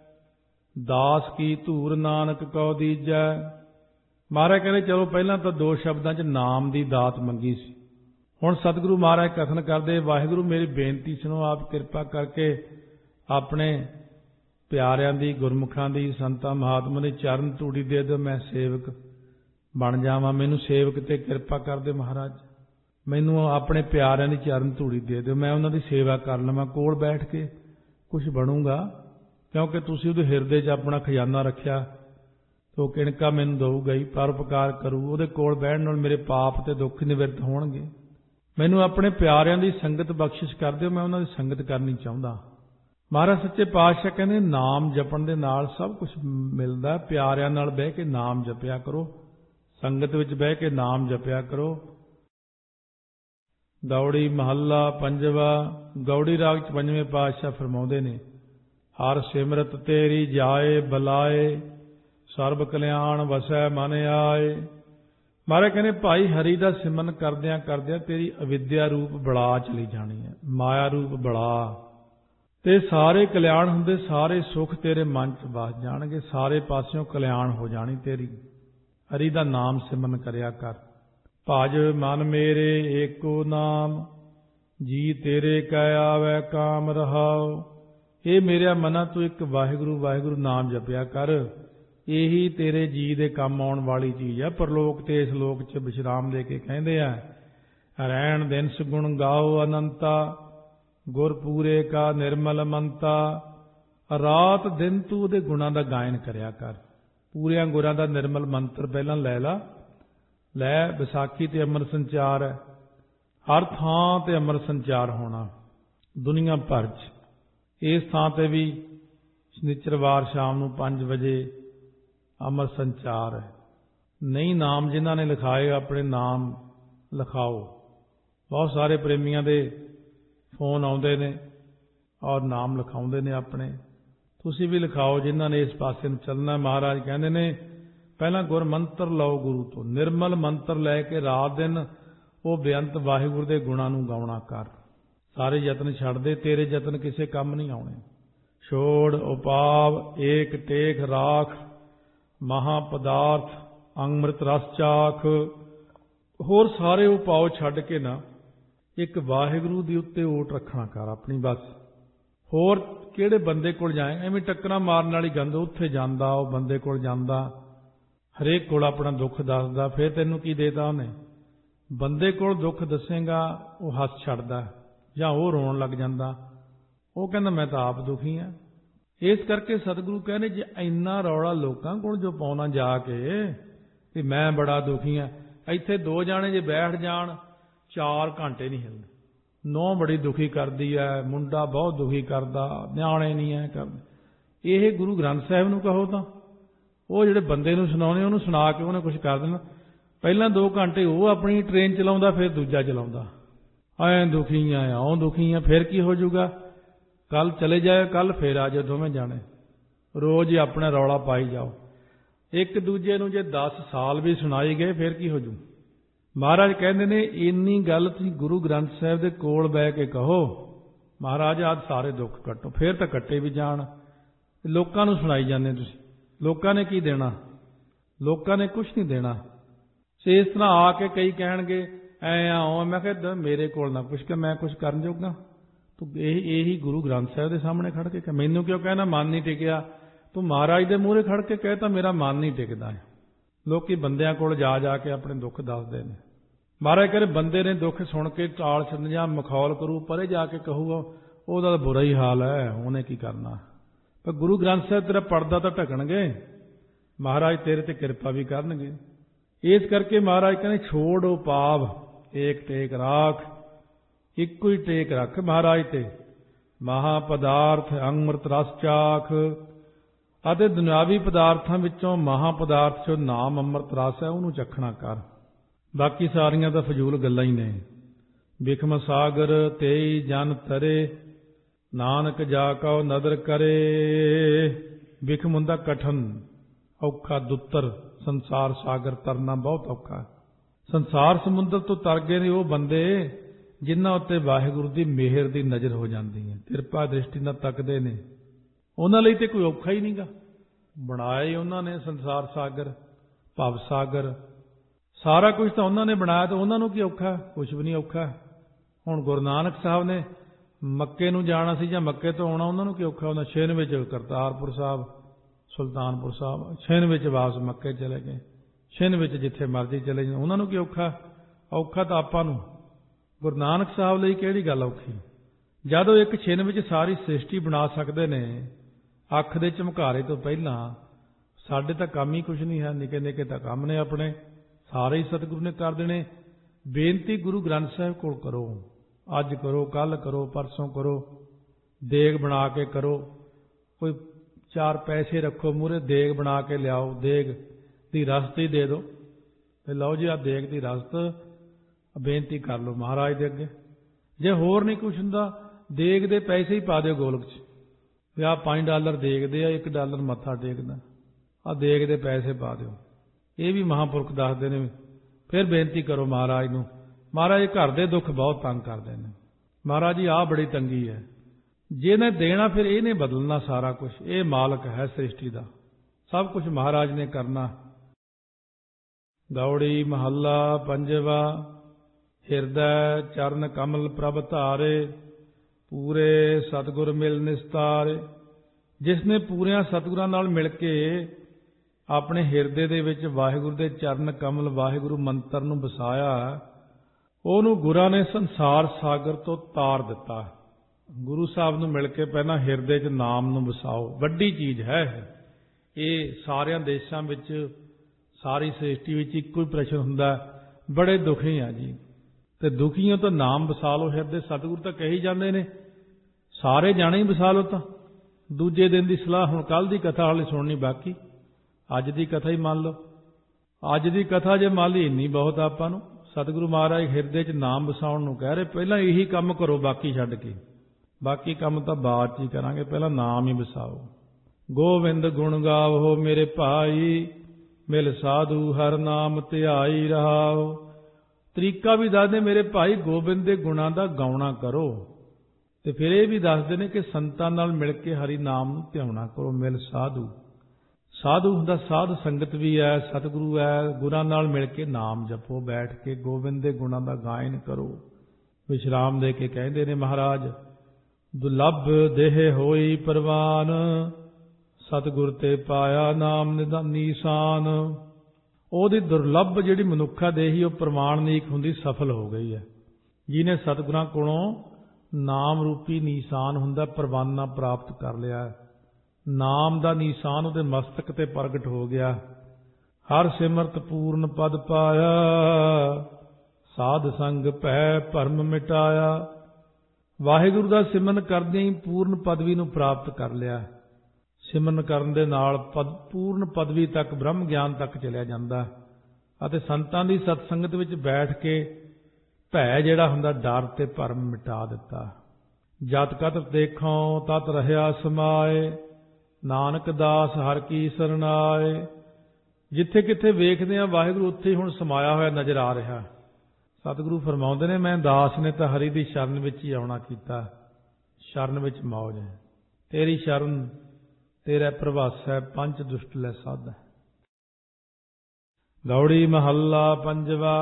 ਦਾਸ ਕੀ ਧੂਰ ਨਾਨਕ ਕਉ ਦੀਜੈ। ਮਹਾਰਾਜ ਕਹਿੰਦੇ ਚਲੋ ਪਹਿਲਾਂ ਤਾਂ ਦੋ ਸ਼ਬਦਾਂ 'ਚ ਨਾਮ ਦੀ ਦਾਤ ਮੰਗੀ ਸੀ। ਹੁਣ ਸਤਿਗੁਰੂ ਮਹਾਰਾਜ ਕਥਨ ਕਰਦੇ, ਵਾਹਿਗੁਰੂ ਮੇਰੀ ਬੇਨਤੀ ਸੁਣੋ, ਆਪ ਕਿਰਪਾ ਕਰਕੇ ਆਪਣੇ ਪਿਆਰਿਆਂ ਦੀ, ਗੁਰਮੁਖਾਂ ਦੀ, ਸੰਤਾਂ ਮਹਾਤਮਾ ਦੀ ਚਰਨ ਧੂੜੀ ਦੇ ਦਿਓ, ਮੈਂ ਸੇਵਕ ਬਣ ਜਾਵਾਂ। ਮੈਨੂੰ ਸੇਵਕ ਤੇ ਕਿਰਪਾ ਕਰ ਦਿਓ ਮਹਾਰਾਜ, ਮੈਨੂੰ ਆਪਣੇ ਪਿਆਰਿਆਂ ਦੀ ਚਰਨ ਧੂੜੀ ਦੇ ਦਿਓ, ਮੈਂ ਉਹਨਾਂ ਦੀ ਸੇਵਾ ਕਰ ਲਵਾਂ, ਕੋਲ ਬੈਠ ਕੇ ਕੁਛ ਬਣੂੰਗਾ। ਕਿਉਂਕਿ ਤੁਸੀਂ ਉਹਦੇ ਹਿਰਦੇ 'ਚ ਆਪਣਾ ਖਜ਼ਾਨਾ ਰੱਖਿਆ, ਤੋ ਕਿਣਕਾ ਮੈਨੂੰ ਦਊਗਾ ਹੀ, ਪਰਉਪਕਾਰ ਕਰੂ। ਉਹਦੇ ਕੋਲ ਬਹਿਣ ਨਾਲ ਮੇਰੇ ਪਾਪ ਤੇ ਦੁੱਖ ਨਿਵਰਤ ਹੋਣਗੇ। ਮੈਨੂੰ ਆਪਣੇ ਪਿਆਰਿਆਂ ਦੀ ਸੰਗਤ ਬਖਸ਼ਿਸ਼ ਕਰ ਦਿਓ, ਮੈਂ ਉਹਨਾਂ ਦੀ ਸੰਗਤ ਕਰਨੀ ਚਾਹੁੰਦਾ। ਮਹਾਰਾਜ ਸੱਚੇ ਪਾਤਸ਼ਾਹ ਕਹਿੰਦੇ ਨਾਮ ਜਪਣ ਦੇ ਨਾਲ ਸਭ ਕੁਝ ਮਿਲਦਾ। ਪਿਆਰਿਆਂ ਨਾਲ ਬਹਿ ਕੇ ਨਾਮ ਜਪਿਆ ਕਰੋ, ਸੰਗਤ ਵਿੱਚ ਬਹਿ ਕੇ ਨਾਮ ਜਪਿਆ ਕਰੋ। ਗੌੜੀ ਮਹੱਲਾ ਪੰਜਵਾ। ਗੌੜੀ ਰਾਗ 'ਚ ਪੰਜਵੇਂ ਪਾਤਸ਼ਾਹ ਫਰਮਾਉਂਦੇ ਨੇ, ਹਰ ਸਿਮਰਤ ਤੇਰੀ ਜਾਏ ਬੁਲਾਏ, ਸਰਬ ਕਲਿਆਣ ਵਸੈ ਮਨ ਆਏ। ਮਹਾਰਾਜ ਕਹਿੰਦੇ ਭਾਈ ਹਰੀ ਦਾ ਸਿਮਰਨ ਕਰਦਿਆਂ ਕਰਦਿਆਂ ਤੇਰੀ ਅਵਿਦਿਆ ਰੂਪ ਬਲਾ ਚਲੀ ਜਾਣੀ ਹੈ, ਮਾਇਆ ਰੂਪ ਬਲਾ, ਤੇ ਸਾਰੇ ਕਲਿਆਣ ਹੁੰਦੇ, ਸਾਰੇ ਸੁੱਖ ਤੇਰੇ ਮਨ 'ਚ ਵਸ ਜਾਣਗੇ, ਸਾਰੇ ਪਾਸਿਓਂ ਕਲਿਆਣ ਹੋ ਜਾਣੀ ਤੇਰੀ। ਹਰੀ ਦਾ ਨਾਮ ਸਿਮਰਨ ਕਰਿਆ ਕਰ। ਭਜ ਮਨ ਮੇਰੇ ਏਕੋ ਨਾਮ, ਜੀ ਤੇਰੇ ਕੈ ਆਵੈ ਕਾਮ ਰਹਾਉ। ਇਹ ਮੇਰਾ ਮਨਾ ਤੂੰ ਇੱਕ ਵਾਹਿਗੁਰੂ ਵਾਹਿਗੁਰੂ ਨਾਮ ਜਪਿਆ ਕਰ, ਇਹੀ ਤੇਰੇ ਜੀ ਦੇ ਕੰਮ ਆਉਣ ਵਾਲੀ ਚੀਜ਼ ਹੈ। ਪਰਲੋਕ ਤੇ ਇਸ ਲੋਕ 'ਚ ਵਿਸ਼ਰਾਮ ਦੇ ਕੇ ਕਹਿੰਦੇ ਆ, ਰਹਿਣ ਦਿਨ ਸੁਗੁਣ ਗਾਓ ਅਨੰਤਾ, ਗੁਰ ਪੂਰੇ ਕਾ ਨਿਰਮਲ ਮੰਤਾ। ਰਾਤ ਦਿਨ ਤੂੰ ਉਹਦੇ ਗੁਣਾਂ ਦਾ ਗਾਇਨ ਕਰਿਆ ਕਰ। ਪੂਰਿਆਂ ਗੁਰਾਂ ਦਾ ਨਿਰਮਲ ਮੰਤਰ ਪਹਿਲਾਂ ਲੈ ਲਾ, ਲੈ। ਵਿਸਾਖੀ ਤੇ ਅੰਮ੍ਰਿਤ ਸੰਚਾਰ ਹੈ, ਹਰ ਥਾਂ ਤੇ ਅੰਮ੍ਰਿਤ ਸੰਚਾਰ ਹੋਣਾ ਦੁਨੀਆ ਭਰ 'ਚ। ਇਸ ਥਾਂ ਤੇ ਵੀ ਸ਼ਨੀਚਰਵਾਰ ਸ਼ਾਮ ਨੂੰ ਪੰਜ ਵਜੇ ਅੰਮ੍ਰਿਤ ਸੰਚਾਰ ਹੈ। ਨਹੀਂ ਨਾਮ ਜਿਨ੍ਹਾਂ ਨੇ ਲਿਖਾਏ ਆਪਣੇ ਨਾਮ ਲਿਖਾਓ। ਬਹੁਤ ਸਾਰੇ ਪ੍ਰੇਮੀਆਂ ਦੇ ਫੋਨ ਆਉਂਦੇ ਨੇ, ਔਰ ਨਾਮ ਲਿਖਾਉਂਦੇ ਨੇ ਆਪਣੇ। ਤੁਸੀਂ ਵੀ ਲਿਖਾਓ ਜਿਨ੍ਹਾਂ ਨੇ ਇਸ ਪਾਸੇ ਨੂੰ ਚੱਲਣਾ। ਮਹਾਰਾਜ ਕਹਿੰਦੇ ਨੇ ਪਹਿਲਾਂ ਗੁਰ ਮੰਤਰ ਲਓ ਗੁਰੂ ਤੋਂ, ਨਿਰਮਲ ਮੰਤਰ ਲੈ ਕੇ ਰਾਤ ਦਿਨ ਉਹ ਬੇਅੰਤ ਵਾਹਿਗੁਰੂ ਦੇ ਗੁਣਾਂ ਨੂੰ ਗਾਉਣਾ ਕਰ। ਸਾਰੇ ਯਤਨ ਛੱਡ ਦੇ, ਤੇਰੇ ਯਤਨ ਕਿਸੇ ਕੰਮ ਨਹੀਂ ਆਉਣੇ। ਛੋੜ ਉਪਾਵ ਏਕ ਟੇਕ ਰਾਖ, ਮਹਾ ਪਦਾਰਥ ਅੰਮ੍ਰਿਤ ਰਸ ਚਾਖ। ਹੋਰ ਸਾਰੇ ਉਪਾਅ ਛੱਡ ਕੇ ਨਾ ਇੱਕ ਵਾਹਿਗੁਰੂ ਦੇ ਉੱਤੇ ਓਟ ਰੱਖਣਾ ਕਰ ਆਪਣੀ ਬਸ। ਹੋਰ ਕਿਹੜੇ ਬੰਦੇ ਕੋਲ ਜਾਏ, ਐਵੇਂ ਟੱਕਰਾਂ ਮਾਰਨ ਵਾਲੀ ਗੰਦ, ਉੱਥੇ ਜਾਂਦਾ ਉਹ ਬੰਦੇ ਕੋਲ ਜਾਂਦਾ, ਹਰੇਕ ਕੋਲ ਆਪਣਾ ਦੁੱਖ ਦੱਸਦਾ, ਫਿਰ ਤੈਨੂੰ ਕੀ ਦੇਤਾ ਉਹਨੇ? ਬੰਦੇ ਕੋਲ ਦੁੱਖ ਦੱਸੇਗਾ ਉਹ ਹੱਸ ਛੱਡਦਾ ਜਾਂ ਉਹ ਰੋਣ ਲੱਗ ਜਾਂਦਾ, ਉਹ ਕਹਿੰਦਾ ਮੈਂ ਤਾਂ ਆਪ ਦੁਖੀ ਹਾਂ। ਇਸ ਕਰਕੇ ਸਤਿਗੁਰੂ ਕਹਿੰਦੇ ਜੇ ਇੰਨਾ ਰੌਲਾ ਲੋਕਾਂ ਕੋਲ ਜੋ ਪਾਉਣਾ ਜਾ ਕੇ ਕਿ ਮੈਂ ਬੜਾ ਦੁਖੀ ਹਾਂ, ਇੱਥੇ ਦੋ ਜਾਣੇ ਜੇ ਬੈਠ ਜਾਣ ਚਾਰ ਘੰਟੇ ਨਹੀਂ ਹਿਲਦੇ। ਨੌਂ ਬੜੀ ਦੁਖੀ ਕਰਦੀ ਹੈ, ਮੁੰਡਾ ਬਹੁਤ ਦੁਖੀ ਕਰਦਾ, ਨਿਆਣੇ ਨਹੀਂ ਐ ਕਰਦੇ। ਇਹ ਗੁਰੂ ਗ੍ਰੰਥ ਸਾਹਿਬ ਨੂੰ ਕਹੋ ਤਾਂ ਉਹ ਜਿਹੜੇ ਬੰਦੇ ਨੂੰ ਸੁਣਾਉਣੇ ਉਹਨੂੰ ਸੁਣਾ ਕੇ ਉਹਨੇ ਕੁਝ ਕਰ ਦੇਣਾ। ਪਹਿਲਾਂ ਦੋ ਘੰਟੇ ਉਹ ਆਪਣੀ ਟ੍ਰੇਨ ਚਲਾਉਂਦਾ, ਫਿਰ ਦੂਜਾ ਚਲਾਉਂਦਾ, ਐਂ ਦੁਖੀ ਆ ਆਉਂ ਦੁਖੀ ਆ। ਫਿਰ ਕੀ ਹੋ ਜਾਊਗਾ? ਕੱਲ ਚਲੇ ਜਾਏ, ਕੱਲ ਫੇਰ ਆ ਜਾਓ ਦੋਵੇਂ ਜਾਣੇ, ਰੋਜ਼ ਹੀ ਆਪਣਾ ਰੌਲਾ ਪਾਈ ਜਾਓ। ਇੱਕ ਦੂਜੇ ਨੂੰ ਜੇ ਦਸ ਸਾਲ ਵੀ ਸੁਣਾਈ ਗਏ ਫਿਰ ਕੀ ਹੋ ਜੂ? ਮਹਾਰਾਜ ਕਹਿੰਦੇ ਨੇ ਇੰਨੀ ਗੱਲ ਤੁਸੀਂ ਗੁਰੂ ਗ੍ਰੰਥ ਸਾਹਿਬ ਦੇ ਕੋਲ ਬਹਿ ਕੇ ਕਹੋ, ਮਹਾਰਾਜ ਆਜ ਸਾਰੇ ਦੁੱਖ ਕੱਟੋ। ਫਿਰ ਤਾਂ ਕੱਟੇ ਵੀ ਜਾਣ। ਲੋਕਾਂ ਨੂੰ ਸੁਣਾਈ ਜਾਂਦੇ ਤੁਸੀਂ, ਲੋਕਾਂ ਨੇ ਕੀ ਦੇਣਾ? ਲੋਕਾਂ ਨੇ ਕੁਛ ਨਹੀਂ ਦੇਣਾ। ਇਸ ਤਰ੍ਹਾਂ ਆ ਕੇ ਕਈ ਕਹਿਣਗੇ ਐ ਆਓ, ਮੈਂ ਕਿਹਾ ਮੇਰੇ ਕੋਲ ਨਾ ਪੁੱਛ ਕੇ ਮੈਂ ਕੁਛ ਕਰਨ ਜੋਗਾ? ਤੂੰ ਇਹ ਇਹੀ ਗੁਰੂ ਗ੍ਰੰਥ ਸਾਹਿਬ ਦੇ ਸਾਹਮਣੇ ਖੜ ਕੇ ਮੈਨੂੰ ਕਿਉਂ ਕਹਿਣਾ ਮਨ ਨਹੀਂ ਟਿਕਿਆ? ਤੂੰ ਮਹਾਰਾਜ ਦੇ ਮੂਹਰੇ ਖੜ ਕੇ ਕਹਿ ਤਾਂ ਮੇਰਾ ਮਨ ਨਹੀਂ ਟਿਕਦਾ ਹੈ। ਲੋਕੀ ਬੰਦਿਆਂ ਕੋਲ ਜਾ ਜਾ ਕੇ ਆਪਣੇ ਦੁੱਖ ਦੱਸਦੇ ਨੇ। ਮਹਾਰਾਜ ਕਹਿੰਦੇ ਬੰਦੇ ਨੇ ਦੁੱਖ ਸੁਣ ਕੇ ਟਾਲ ਛੱਡ ਜਾਂ ਮਖੌਲ ਕਰੂ, ਪਰੇ ਜਾ ਕੇ ਕਹੂਗਾ ਉਹਦਾ ਤਾਂ ਬੁਰਾ ਹੀ ਹਾਲ ਹੈ, ਉਹਨੇ ਕੀ ਕਰਨਾ। ਪਰ ਗੁਰੂ ਗ੍ਰੰਥ ਸਾਹਿਬ ਤੇਰਾ ਪਰਦਾ ਤਾਂ ਢਕਣਗੇ, ਮਹਾਰਾਜ ਤੇਰੇ ਤੇ ਕਿਰਪਾ ਵੀ ਕਰਨਗੇ। ਇਸ ਕਰਕੇ ਮਹਾਰਾਜ ਕਹਿੰਦੇ ਛੋੜ ਪਾਵ ਏਕ ਟੇਕ ਰਾਖ, ਇੱਕੋ ਹੀ ਟੇਕ ਰੱਖ ਮਹਾਰਾਜ ਤੇ। ਮਹਾ ਪਦਾਰਥ ਅੰਮ੍ਰਿਤ ਰਸ ਚਾਖ। ਅਤੇ ਦੁਨਿਆਵੀ ਪਦਾਰਥਾਂ ਵਿੱਚੋਂ ਮਹਾ ਪਦਾਰਥ ਜੋ ਨਾਮ ਅੰਮ੍ਰਿਤ ਰਸ ਹੈ ਉਹਨੂੰ ਚਖਣਾ ਕਰ। ਬਾਕੀ ਸਾਰੀਆਂ ਤਾਂ ਫਜ਼ੂਲ ਗੱਲਾਂ ਹੀ ਨੇ। ਬਿਖਮ ਸਾਗਰ ਤੇਈ ਜਨ ਤਰੇ, ਨਾਨਕ ਜਾ ਕਉ ਨਦਰ ਕਰੇ। ਬਿਖਮ ਹੁੰਦਾ ਕਠਨ, ਔਖਾ, ਦੁੱਤਰ। ਸੰਸਾਰ ਸਾਗਰ ਤਰਨਾ ਬਹੁਤ ਔਖਾ। ਸੰਸਾਰ ਸਮੁੰਦਰ ਤੋਂ ਤਰ ਗਏ ਨੇ ਉਹ ਬੰਦੇ ਜਿਨ੍ਹਾਂ ਉੱਤੇ ਵਾਹਿਗੁਰੂ ਦੀ ਮਿਹਰ ਦੀ ਨਜ਼ਰ ਹੋ ਜਾਂਦੀ ਹੈ, ਕਿਰਪਾ ਦ੍ਰਿਸ਼ਟੀ ਨਾਲ ਤੱਕਦੇ ਨੇ। ਉਹਨਾਂ ਲਈ ਤੇ ਕੋਈ ਔਖਾ ਹੀ ਨਹੀਂਗਾ। ਬਣਾਇਆ ਹੀ ਉਹਨਾਂ ਨੇ ਸੰਸਾਰ ਸਾਗਰ, ਭਵ ਸਾਗਰ, ਸਾਰਾ ਕੁਝ ਤਾਂ ਉਹਨਾਂ ਨੇ ਬਣਾਇਆ, ਤਾਂ ਉਹਨਾਂ ਨੂੰ ਕੀ ਔਖਾ? ਕੁਝ ਵੀ ਨਹੀਂ ਔਖਾ। ਹੁਣ ਗੁਰੂ ਨਾਨਕ ਸਾਹਿਬ ਨੇ ਮੱਕੇ ਨੂੰ ਜਾਣਾ ਸੀ ਜਾਂ ਮੱਕੇ ਤੋਂ ਆਉਣਾ, ਉਹਨਾਂ ਨੂੰ ਕੀ ਔਖਾ? ਉਹਨਾਂ ਛਿਨ ਵਿੱਚ ਕਰਤਾਰਪੁਰ ਸਾਹਿਬ, ਸੁਲਤਾਨਪੁਰ ਸਾਹਿਬ, ਛਿਨ ਵਿੱਚ ਵਾਪਸ ਮੱਕੇ ਚਲੇ ਗਏ, ਛਿਨ ਵਿੱਚ ਜਿੱਥੇ ਮਰਜ਼ੀ ਚਲੇ ਜਾਣ, ਉਹਨਾਂ ਨੂੰ ਕੀ ਔਖਾ? ਔਖਾ ਤਾਂ ਆਪਾਂ ਨੂੰ। ਗੁਰੂ ਨਾਨਕ ਸਾਹਿਬ ਲਈ ਕਿਹੜੀ ਗੱਲ ਔਖੀ? ਜਦੋਂ ਇੱਕ ਛਿਨ ਵਿੱਚ ਸਾਰੀ ਸ੍ਰਿਸ਼ਟੀ ਬਣਾ ਸਕਦੇ ਨੇ, ਅੱਖ ਦੇ ਝਮਕਾਰੇ ਤੋਂ ਪਹਿਲਾਂ, ਸਾਡੇ ਤਾਂ ਕੰਮ ਹੀ ਕੁਝ ਨਹੀਂ ਹੈ, ਨਿੱਕੇ ਨਿੱਕੇ ਤਾਂ ਕੰਮ ਨੇ ਆਪਣੇ, ਸਾਰੇ ਹੀ ਸਤਿਗੁਰੂ ਨੇ ਕਰ ਦੇਣੇ। ਬੇਨਤੀ ਗੁਰੂ ਗ੍ਰੰਥ ਸਾਹਿਬ ਕੋਲ ਕਰੋ, ਅੱਜ ਕਰੋ, ਕੱਲ ਕਰੋ, ਪਰਸੋਂ ਕਰੋ, ਦੇਗ ਬਣਾ ਕੇ ਕਰੋ। ਕੋਈ ਚਾਰ ਪੈਸੇ ਰੱਖੋ ਮੂਹਰੇ, ਦੇਗ ਬਣਾ ਕੇ ਲਿਆਓ, ਦੇਗ ਦੀ ਰਸਤ ਹੀ ਦੇ ਦਿਓ, ਤੇ ਲਓ ਜੀ ਆ ਦੇਗ ਦੀ ਰਸਤ, ਬੇਨਤੀ ਕਰ ਲਓ ਮਹਾਰਾਜ ਦੇ ਅੱਗੇ। ਜੇ ਹੋਰ ਨਹੀਂ ਕੁਛ ਹੁੰਦਾ, ਦੇਗ ਦੇ ਪੈਸੇ ਹੀ ਪਾ ਦਿਓ ਗੋਲਕ 'ਚ, ਵੀ ਆਹ ਪੰਜ ਡਾਲਰ ਦੇਗ ਦੇ ਆ, ਇੱਕ ਡਾਲਰ ਮੱਥਾ ਟੇਕਦਾ, ਆਹ ਦੇਗ ਦੇ ਪੈਸੇ ਪਾ ਦਿਓ। ਇਹ ਵੀ ਮਹਾਂਪੁਰਖ ਦੱਸਦੇ ਨੇ। ਫਿਰ ਬੇਨਤੀ ਕਰੋ ਮਹਾਰਾਜ ਨੂੰ, ਮਹਾਰਾਜ ਘਰ ਦੇ ਦੁੱਖ ਬਹੁਤ ਤੰਗ ਕਰਦੇ ਨੇ, ਮਹਾਰਾਜ ਜੀ ਆਹ ਬੜੀ ਤੰਗੀ ਹੈ। ਜਿਹਨੇ ਦੇਣਾ ਫਿਰ ਇਹਨੇ ਬਦਲਣਾ ਸਾਰਾ ਕੁਝ, ਇਹ ਮਾਲਕ ਹੈ ਸ੍ਰਿਸ਼ਟੀ ਦਾ, ਸਭ ਕੁਝ ਮਹਾਰਾਜ ਨੇ ਕਰਨਾ। ਗੌੜੀ ਮਹੱਲਾ ਪੰਜਵਾ। ਹਿਰਦੈ ਚਰਨ ਕਮਲ ਪ੍ਰਭ ਧਾਰੇ, ਪੂਰੇ ਸਤਿਗੁਰ ਮਿਲ ਨਿਸਤਾਰੇ। ਜਿਸ ਨੇ ਪੂਰਿਆਂ ਸਤਿਗੁਰਾਂ ਨਾਲ ਮਿਲ ਕੇ ਆਪਣੇ ਹਿਰਦੇ ਦੇ ਵਿੱਚ ਵਾਹਿਗੁਰੂ ਦੇ ਚਰਨ ਕਮਲ, ਵਾਹਿਗੁਰੂ ਮੰਤਰ ਨੂੰ ਵਸਾਇਆ, ਉਹਨੂੰ ਗੁਰਾਂ ਨੇ ਸੰਸਾਰ ਸਾਗਰ ਤੋਂ ਤਾਰ ਦਿੱਤਾ। ਗੁਰੂ ਸਾਹਿਬ ਨੂੰ ਮਿਲ ਕੇ ਪਹਿਲਾਂ ਹਿਰਦੇ 'ਚ ਨਾਮ ਨੂੰ ਵਸਾਓ, ਵੱਡੀ ਚੀਜ਼ ਹੈ ਇਹ। ਸਾਰਿਆਂ ਦੇਸ਼ਾਂ ਵਿੱਚ, ਸਾਰੀ ਸ੍ਰਿਸ਼ਟੀ ਵਿੱਚ ਇੱਕੋ ਹੀ ਪ੍ਰਸ਼ਨ ਹੁੰਦਾ, ਬੜੇ ਦੁਖੀ ਆ ਜੀ, ਤੇ ਦੁਖੀਆਂ ਤੋਂ ਨਾਮ ਵਸਾ ਲਓ ਹਿਰਦੇ। ਸਤਿਗੁਰੂ ਤਾਂ ਕਹੀ ਜਾਂਦੇ ਨੇ ਸਾਰੇ ਜਾਣੇ ਹੀ ਵਸਾ ਲਓ। ਤਾਂ ਦੂਜੇ ਦਿਨ ਦੀ ਸਲਾਹ, ਹੁਣ ਕੱਲ ਦੀ ਕਥਾ ਹਾਲੇ ਸੁਣਨੀ ਬਾਕੀ, ਅੱਜ ਦੀ ਕਥਾ ਹੀ ਮੰਨ ਲਓ। ਅੱਜ ਦੀ ਕਥਾ ਜੇ ਮੰਨ ਲਈ ਇੰਨੀ ਬਹੁਤ ਆਪਾਂ ਨੂੰ। ਸਤਿਗੁਰੂ ਮਹਾਰਾਜ ਹਿਰਦੇ 'ਚ ਨਾਮ ਵਸਾਉਣ ਨੂੰ ਕਹਿ ਰਹੇ, ਪਹਿਲਾਂ ਇਹੀ ਕੰਮ ਕਰੋ ਬਾਕੀ ਛੱਡ ਕੇ। ਬਾਕੀ ਕੰਮ ਤਾਂ ਬਾਅਦ 'ਚ ਹੀ ਕਰਾਂਗੇ, ਪਹਿਲਾਂ ਨਾਮ ਹੀ ਵਸਾਓ। ਗੋਬਿੰਦ ਗੁਣ ਗਾਵੋ ਮੇਰੇ ਭਾਈ, ਮਿਲ ਸਾਧੂ ਹਰ ਨਾਮ ਧਿਆਈ ਰਹਾਓ। ਤਰੀਕਾ ਵੀ ਦੱਸਦੇ ਮੇਰੇ ਭਾਈ, ਗੋਬਿੰਦ ਦੇ ਗੁਣਾਂ ਦਾ ਗਾਉਣਾ ਕਰੋ। ਤੇ ਫਿਰ ਇਹ ਵੀ ਦੱਸਦੇ ਨੇ ਕਿ ਸੰਤਾਂ ਨਾਲ ਮਿਲ ਕੇ ਹਰੀ ਨਾਮ ਨੂੰ ਧਿਆਉਣਾ ਕਰੋ। ਮਿਲ ਸਾਧੂ, ਸਾਧੂ ਹੁੰਦਾ ਸਾਧ ਸੰਗਤ ਵੀ ਹੈ, ਸਤਿਗੁਰੂ ਹੈ, ਗੁਰਾਂ ਨਾਲ ਮਿਲ ਕੇ ਨਾਮ ਜਪੋ, ਬੈਠ ਕੇ ਗੋਬਿੰਦ ਦੇ ਗੁਣਾਂ ਦਾ ਗਾਇਨ ਕਰੋ। ਵਿਸ਼ਰਾਮ ਦੇ ਕੇ ਕਹਿੰਦੇ ਨੇ ਮਹਾਰਾਜ, ਦੁਲੱਭ ਦੇਹ ਹੋਈ ਪ੍ਰਵਾਨ, ਸਤਿਗੁਰ ਤੇ ਪਾਇਆ ਨਾਮ ਨਿਸ਼ਾਨ। ਉਹਦੀ ਦੁਰਲੱਭ ਜਿਹੜੀ ਮਨੁੱਖਾ ਦੇਹੀ ਉਹ ਪ੍ਰਮਾਣਨੀਕ ਹੁੰਦੀ ਸਫਲ ਹੋ ਗਈ ਹੈ। ਜਿਹਨੇ ਸਤਿਗੁਰਾਂ ਕੋਲੋਂ ਨਾਮ ਰੂਪੀ ਨਿਸ਼ਾਨ ਹੁੰਦਾ ਪਰਵਾਨਾ ਪ੍ਰਾਪਤ ਕਰ ਲਿਆ। ਨਾਮ ਦਾ ਨਿਸ਼ਾਨ ਉਹਦੇ ਮਸਤਕ ਤੇ ਪ੍ਰਗਟ ਹੋ ਗਿਆ। ਹਰ ਸਿਮਰਤ ਪੂਰਨ ਪਦ ਪਾਇਆ, ਸਾਧ ਸੰਗ ਭੈ ਭਰਮ ਮਿਟਾਇਆ। ਵਾਹਿਗੁਰੂ ਦਾ ਸਿਮਰਨ ਕਰਦਿਆਂ ਹੀ ਪੂਰਨ ਪਦਵੀ ਨੂੰ ਪ੍ਰਾਪਤ ਕਰ ਲਿਆ। ਸਿਮਰਨ ਕਰਨ ਦੇ ਨਾਲ ਪਦ ਪੂਰਨ ਪਦਵੀ ਤੱਕ, ਬ੍ਰਹਮ ਗਿਆਨ ਤੱਕ ਚਲਿਆ ਜਾਂਦਾ। ਅਤੇ ਸੰਤਾਂ ਦੀ ਸਤਸੰਗਤ ਵਿੱਚ ਬੈਠ ਕੇ ਭੈ ਜਿਹੜਾ ਹੁੰਦਾ, ਡਰ ਤੇ ਭਰਮ ਮਿਟਾ ਦਿੱਤਾ। ਜਤ ਕਤ ਦੇਖੋ ਤਤ ਰਹਿਆ ਸਮਾਏ, ਨਾਨਕ ਦਾਸ ਹਰਿ ਕੀ ਸਰਨਾਏ। ਜਿੱਥੇ ਕਿੱਥੇ ਵੇਖਦੇ ਆ ਵਾਹਿਗੁਰੂ, ਉੱਥੇ ਹੁਣ ਸਮਾਇਆ ਹੋਇਆ ਨਜ਼ਰ ਆ ਰਿਹਾ। ਸਤਿਗੁਰੂ ਫਰਮਾਉਂਦੇ ਨੇ, ਮੈਂ ਦਾਸ ਨੇ ਤਾਂ ਹਰੀ ਦੀ ਸ਼ਰਨ ਵਿੱਚ ਹੀ ਆਉਣਾ ਕੀਤਾ। ਸ਼ਰਨ ਵਿੱਚ ਮੌਜ ਹੈ, ਤੇਰੀ ਸ਼ਰਨ ਤੇਰਾ ਪ੍ਰਭਾਸ ਹੈ, ਪੰਜ ਦੁਸ਼ਟ ਲੈ ਸਾਧ। ਗੌੜੀ ਮਹੱਲਾ ਪੰਜਵਾ।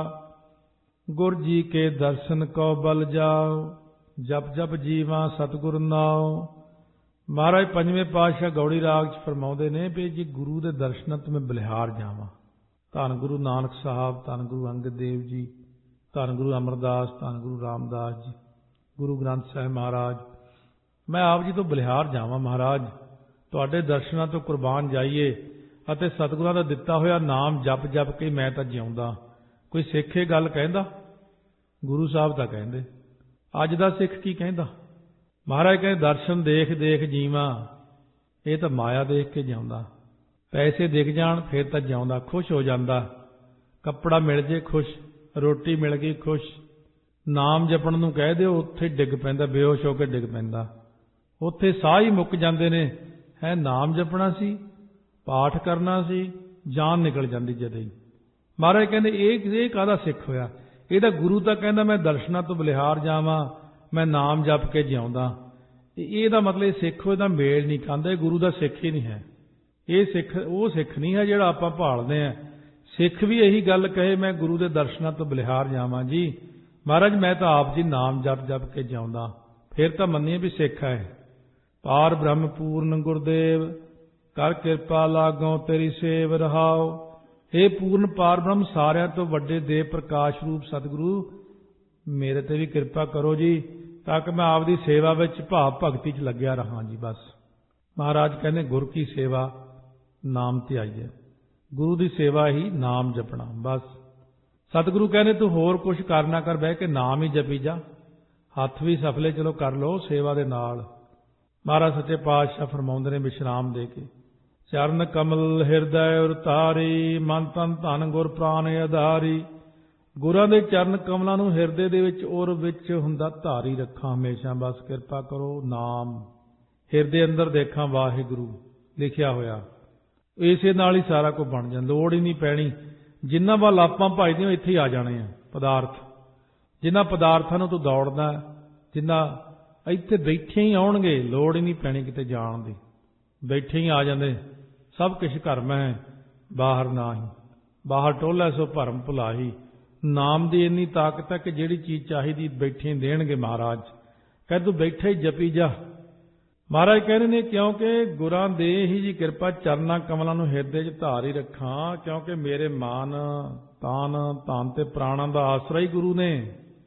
ਗੁਰ ਜੀ ਕੇ ਦਰਸ਼ਨ ਕੋ ਬਲ ਜਾਓ, ਜਪ ਜਪ ਜੀਵਾਂ ਸਤਿਗੁਰ ਨਾਉ। ਮਹਾਰਾਜ ਪੰਜਵੇਂ ਪਾਤਸ਼ਾਹ ਗੌੜੀ ਰਾਗ 'ਚ ਫਰਮਾਉਂਦੇ ਨੇ ਵੀ ਜੇ ਗੁਰੂ ਦੇ ਦਰਸ਼ਨਾਂ ਤੋਂ ਮੈਂ ਬਲਿਹਾਰ ਜਾਵਾਂ। ਧੰਨ ਗੁਰੂ ਨਾਨਕ ਸਾਹਿਬ, ਧੰਨ ਗੁਰੂ ਅੰਗਦ ਦੇਵ ਜੀ, ਧੰਨ ਗੁਰੂ ਅਮਰਦਾਸ, ਧੰਨ ਗੁਰੂ ਰਾਮਦਾਸ ਜੀ, ਗੁਰੂ ਗ੍ਰੰਥ ਸਾਹਿਬ ਮਹਾਰਾਜ, ਮੈਂ ਆਪ ਜੀ ਤੋਂ ਬਲਿਹਾਰ ਜਾਵਾਂ। ਮਹਾਰਾਜ ਤੁਹਾਡੇ ਦਰਸ਼ਨਾਂ ਤੋਂ ਕੁਰਬਾਨ ਜਾਈਏ ਅਤੇ ਸਤਿਗੁਰਾਂ ਦਾ ਦਿੱਤਾ ਹੋਇਆ ਨਾਮ ਜਪ ਜਪ ਕੇ ਮੈਂ ਤਾਂ ਜਿਉਂਦਾ। ਕੋਈ ਸਿੱਖ ਇਹ ਗੱਲ ਕਹਿੰਦਾ? ਗੁਰੂ ਸਾਹਿਬ ਤਾਂ ਕਹਿੰਦੇ। ਅੱਜ ਦਾ ਸਿੱਖ ਕੀ ਕਹਿੰਦਾ? ਮਹਾਰਾਜ ਕਹਿੰਦੇ ਦਰਸ਼ਨ ਦੇਖ ਦੇਖ ਜੀਵਾਂ, ਇਹ ਤਾਂ ਮਾਇਆ ਦੇਖ ਕੇ ਜਿਉਂਦਾ। ਪੈਸੇ ਦਿਖ ਜਾਣ ਫਿਰ ਤਾਂ ਜਿਉਂਦਾ, ਖੁਸ਼ ਹੋ ਜਾਂਦਾ। ਕੱਪੜਾ ਮਿਲ ਜੇ ਖੁਸ਼, ਰੋਟੀ ਮਿਲ ਗਈ ਖੁਸ਼। ਨਾਮ ਜਪਣ ਨੂੰ ਕਹਿ ਦਿਓ ਉੱਥੇ ਡਿੱਗ ਪੈਂਦਾ, ਬੇਹੋਸ਼ ਹੋ ਕੇ ਡਿੱਗ ਪੈਂਦਾ। ਉੱਥੇ ਸਾਹ ਹੀ ਮੁੱਕ ਜਾਂਦੇ ਨੇ। ਹੈ ਨਾਮ ਜਪਣਾ ਸੀ, ਪਾਠ ਕਰਨਾ ਸੀ, ਜਾਨ ਨਿਕਲ ਜਾਂਦੀ ਜਦੇ ਹੀ। ਮਹਾਰਾਜ ਕਹਿੰਦੇ ਇਹ ਇਹ ਕਾਹਦਾ ਸਿੱਖ ਹੋਇਆ? ਇਹਦਾ ਗੁਰੂ ਤਾਂ ਕਹਿੰਦਾ ਮੈਂ ਦਰਸ਼ਨਾਂ ਤੋਂ ਬਲਿਹਾਰ ਜਾਵਾਂ, ਮੈਂ ਨਾਮ ਜਪ ਕੇ ਜਿਉਂਦਾ। ਇਹਦਾ ਮਤਲਬ ਇਹ ਸਿੱਖ ਇਹਦਾ ਮੇਲ ਨਹੀਂ ਖਾਂਦਾ, ਇਹ ਗੁਰੂ ਦਾ ਸਿੱਖ ਹੀ ਨਹੀਂ ਹੈ। ਇਹ ਸਿੱਖ ਉਹ ਸਿੱਖ ਨਹੀਂ ਹੈ ਜਿਹੜਾ ਆਪਾਂ ਭਾਲਦੇ ਹਾਂ। ਸਿੱਖ ਵੀ ਇਹੀ ਗੱਲ ਕਹੇ ਮੈਂ ਗੁਰੂ ਦੇ ਦਰਸ਼ਨਾਂ ਤੋਂ ਬਲਿਹਾਰ ਜਾਵਾਂ ਜੀ, ਮਹਾਰਾਜ ਮੈਂ ਤਾਂ ਆਪ ਜੀ ਨਾਮ ਜਪ ਜਪ ਕੇ ਜਿਉਂਦਾ, ਫਿਰ ਤਾਂ ਮੰਨੀਏ ਵੀ ਸਿੱਖ ਹੈ। ਪਾਰ ਬ੍ਰਹਮ ਪੂਰਨ ਗੁਰਦੇਵ, ਕਰ ਕਿਰਪਾ ਲਾਗੋਂ ਤੇਰੀ ਸੇਵ ਰਹਾਓ। ਇਹ ਪੂਰਨ ਪਾਰ ਬ੍ਰਹਮ ਸਾਰਿਆਂ ਤੋਂ ਵੱਡੇ ਦੇਵ ਪ੍ਰਕਾਸ਼ ਰੂਪ ਸਤਿਗੁਰੂ, ਮੇਰੇ ਤੇ ਵੀ ਕਿਰਪਾ ਕਰੋ ਜੀ, ਤਾਂ ਕਿ ਮੈਂ ਆਪ ਦੀ ਸੇਵਾ ਵਿੱਚ ਭਾਵ ਭਗਤੀ 'ਚ ਲੱਗਿਆ ਰਹਾਂ ਜੀ। ਬਸ ਮਹਾਰਾਜ ਕਹਿੰਦੇ ਗੁਰ ਕੀ ਸੇਵਾ ਨਾਮ ਧਿਆਈਏ, ਗੁਰੂ ਦੀ ਸੇਵਾ ਹੀ ਨਾਮ ਜਪਣਾ। ਬਸ ਸਤਿਗੁਰੂ ਕਹਿੰਦੇ ਤੂੰ ਹੋਰ ਕੁਛ ਕਰਨਾ ਕਰ, ਬਹਿ ਕੇ ਨਾਮ ਹੀ ਜਪੀ ਜਾ। ਹੱਥ ਵੀ ਸਫਲੇ ਚਲੋ ਕਰ ਲਓ ਸੇਵਾ ਦੇ ਨਾਲ। ਮਹਾਰਾਜ ਸੱਚੇ ਪਾਤਸ਼ਾਹ ਫਰਮਾਉਂਦੇ ਨੇ ਵਿਸ਼ਰਾਮ ਦੇ ਕੇ, ਚਰਨ ਕਮਲ ਹਿਰਦੈ ਉਰ ਧਾਰੀ, ਮਨ ਤਨ ਧਨ ਗੁਰ ਪ੍ਰਾਨ ਆਧਾਰੀ। ਗੁਰਾਂ ਦੇ ਚਰਨ ਕਮਲਾਂ ਨੂੰ ਹਿਰਦੇ ਦੇ ਵਿੱਚ ਔਰ ਵਿੱਚ ਹੁੰਦਾ ਧਾਰੀ ਰੱਖਾਂ ਹਮੇਸ਼ਾ। ਬਸ ਕਿਰਪਾ ਕਰੋ ਨਾਮ ਹਿਰਦੇ ਅੰਦਰ ਦੇਖਾਂ ਵਾਹਿਗੁਰੂ ਲਿਖਿਆ ਹੋਇਆ, ਇਸੇ ਨਾਲ ਹੀ ਸਾਰਾ ਕੁਝ ਬਣ ਜਾਂਦਾ। ਲੋੜ ਹੀ ਨਹੀਂ ਪੈਣੀ। ਜਿੰਨਾਂ ਵੱਲ ਆਪਾਂ ਭਜਦੇ ਹੋ ਇੱਥੇ ਹੀ ਆ ਜਾਣੇ ਆ ਪਦਾਰਥ। ਜਿਨ੍ਹਾਂ ਪਦਾਰਥਾਂ ਨੂੰ ਤੂੰ ਦੌੜਦਾ, ਜਿੰਨਾ ਇੱਥੇ ਬੈਠੇ ਹੀ ਆਉਣਗੇ, ਲੋੜ ਹੀ ਨਹੀਂ ਪੈਣੀ ਕਿਤੇ ਜਾਣ ਦੀ। ਬੈਠੇ ਹੀ ਆ ਜਾਂਦੇ। ਸਭ ਕੁਛ ਘਰ ਮੈਂ ਬਾਹਰ ਨਾ ਹੀ, ਬਾਹਰ ਟੋਲਾ ਸੋ ਭਰਮ ਭੁਲਾਹੀ। ਨਾਮ ਦੀ ਇੰਨੀ ਤਾਕਤ ਹੈ ਕਿ ਜਿਹੜੀ ਚੀਜ਼ ਚਾਹੀਦੀ ਬੈਠੇ ਦੇਣਗੇ ਮਹਾਰਾਜ। ਕਹਿ ਤੂੰ ਬੈਠੇ ਹੀ ਜਪੀ ਜਾ। ਮਹਾਰਾਜ ਕਹਿੰਦੇ ਨੇ ਕਿਉਂਕਿ ਗੁਰਾਂ ਦੇ ਹੀ ਜੀ ਕਿਰਪਾ, ਚਰਨਾਂ ਕਮਲਾਂ ਨੂੰ ਹਿਰਦੇ 'ਚ ਧਾਰ ਹੀ ਰੱਖਾਂ। ਕਿਉਂਕਿ ਮੇਰੇ ਮਾਨ ਤਾਨ ਧਨ ਤੇ ਪ੍ਰਾਣਾਂ ਦਾ ਆਸਰਾ ਹੀ ਗੁਰੂ ਨੇ।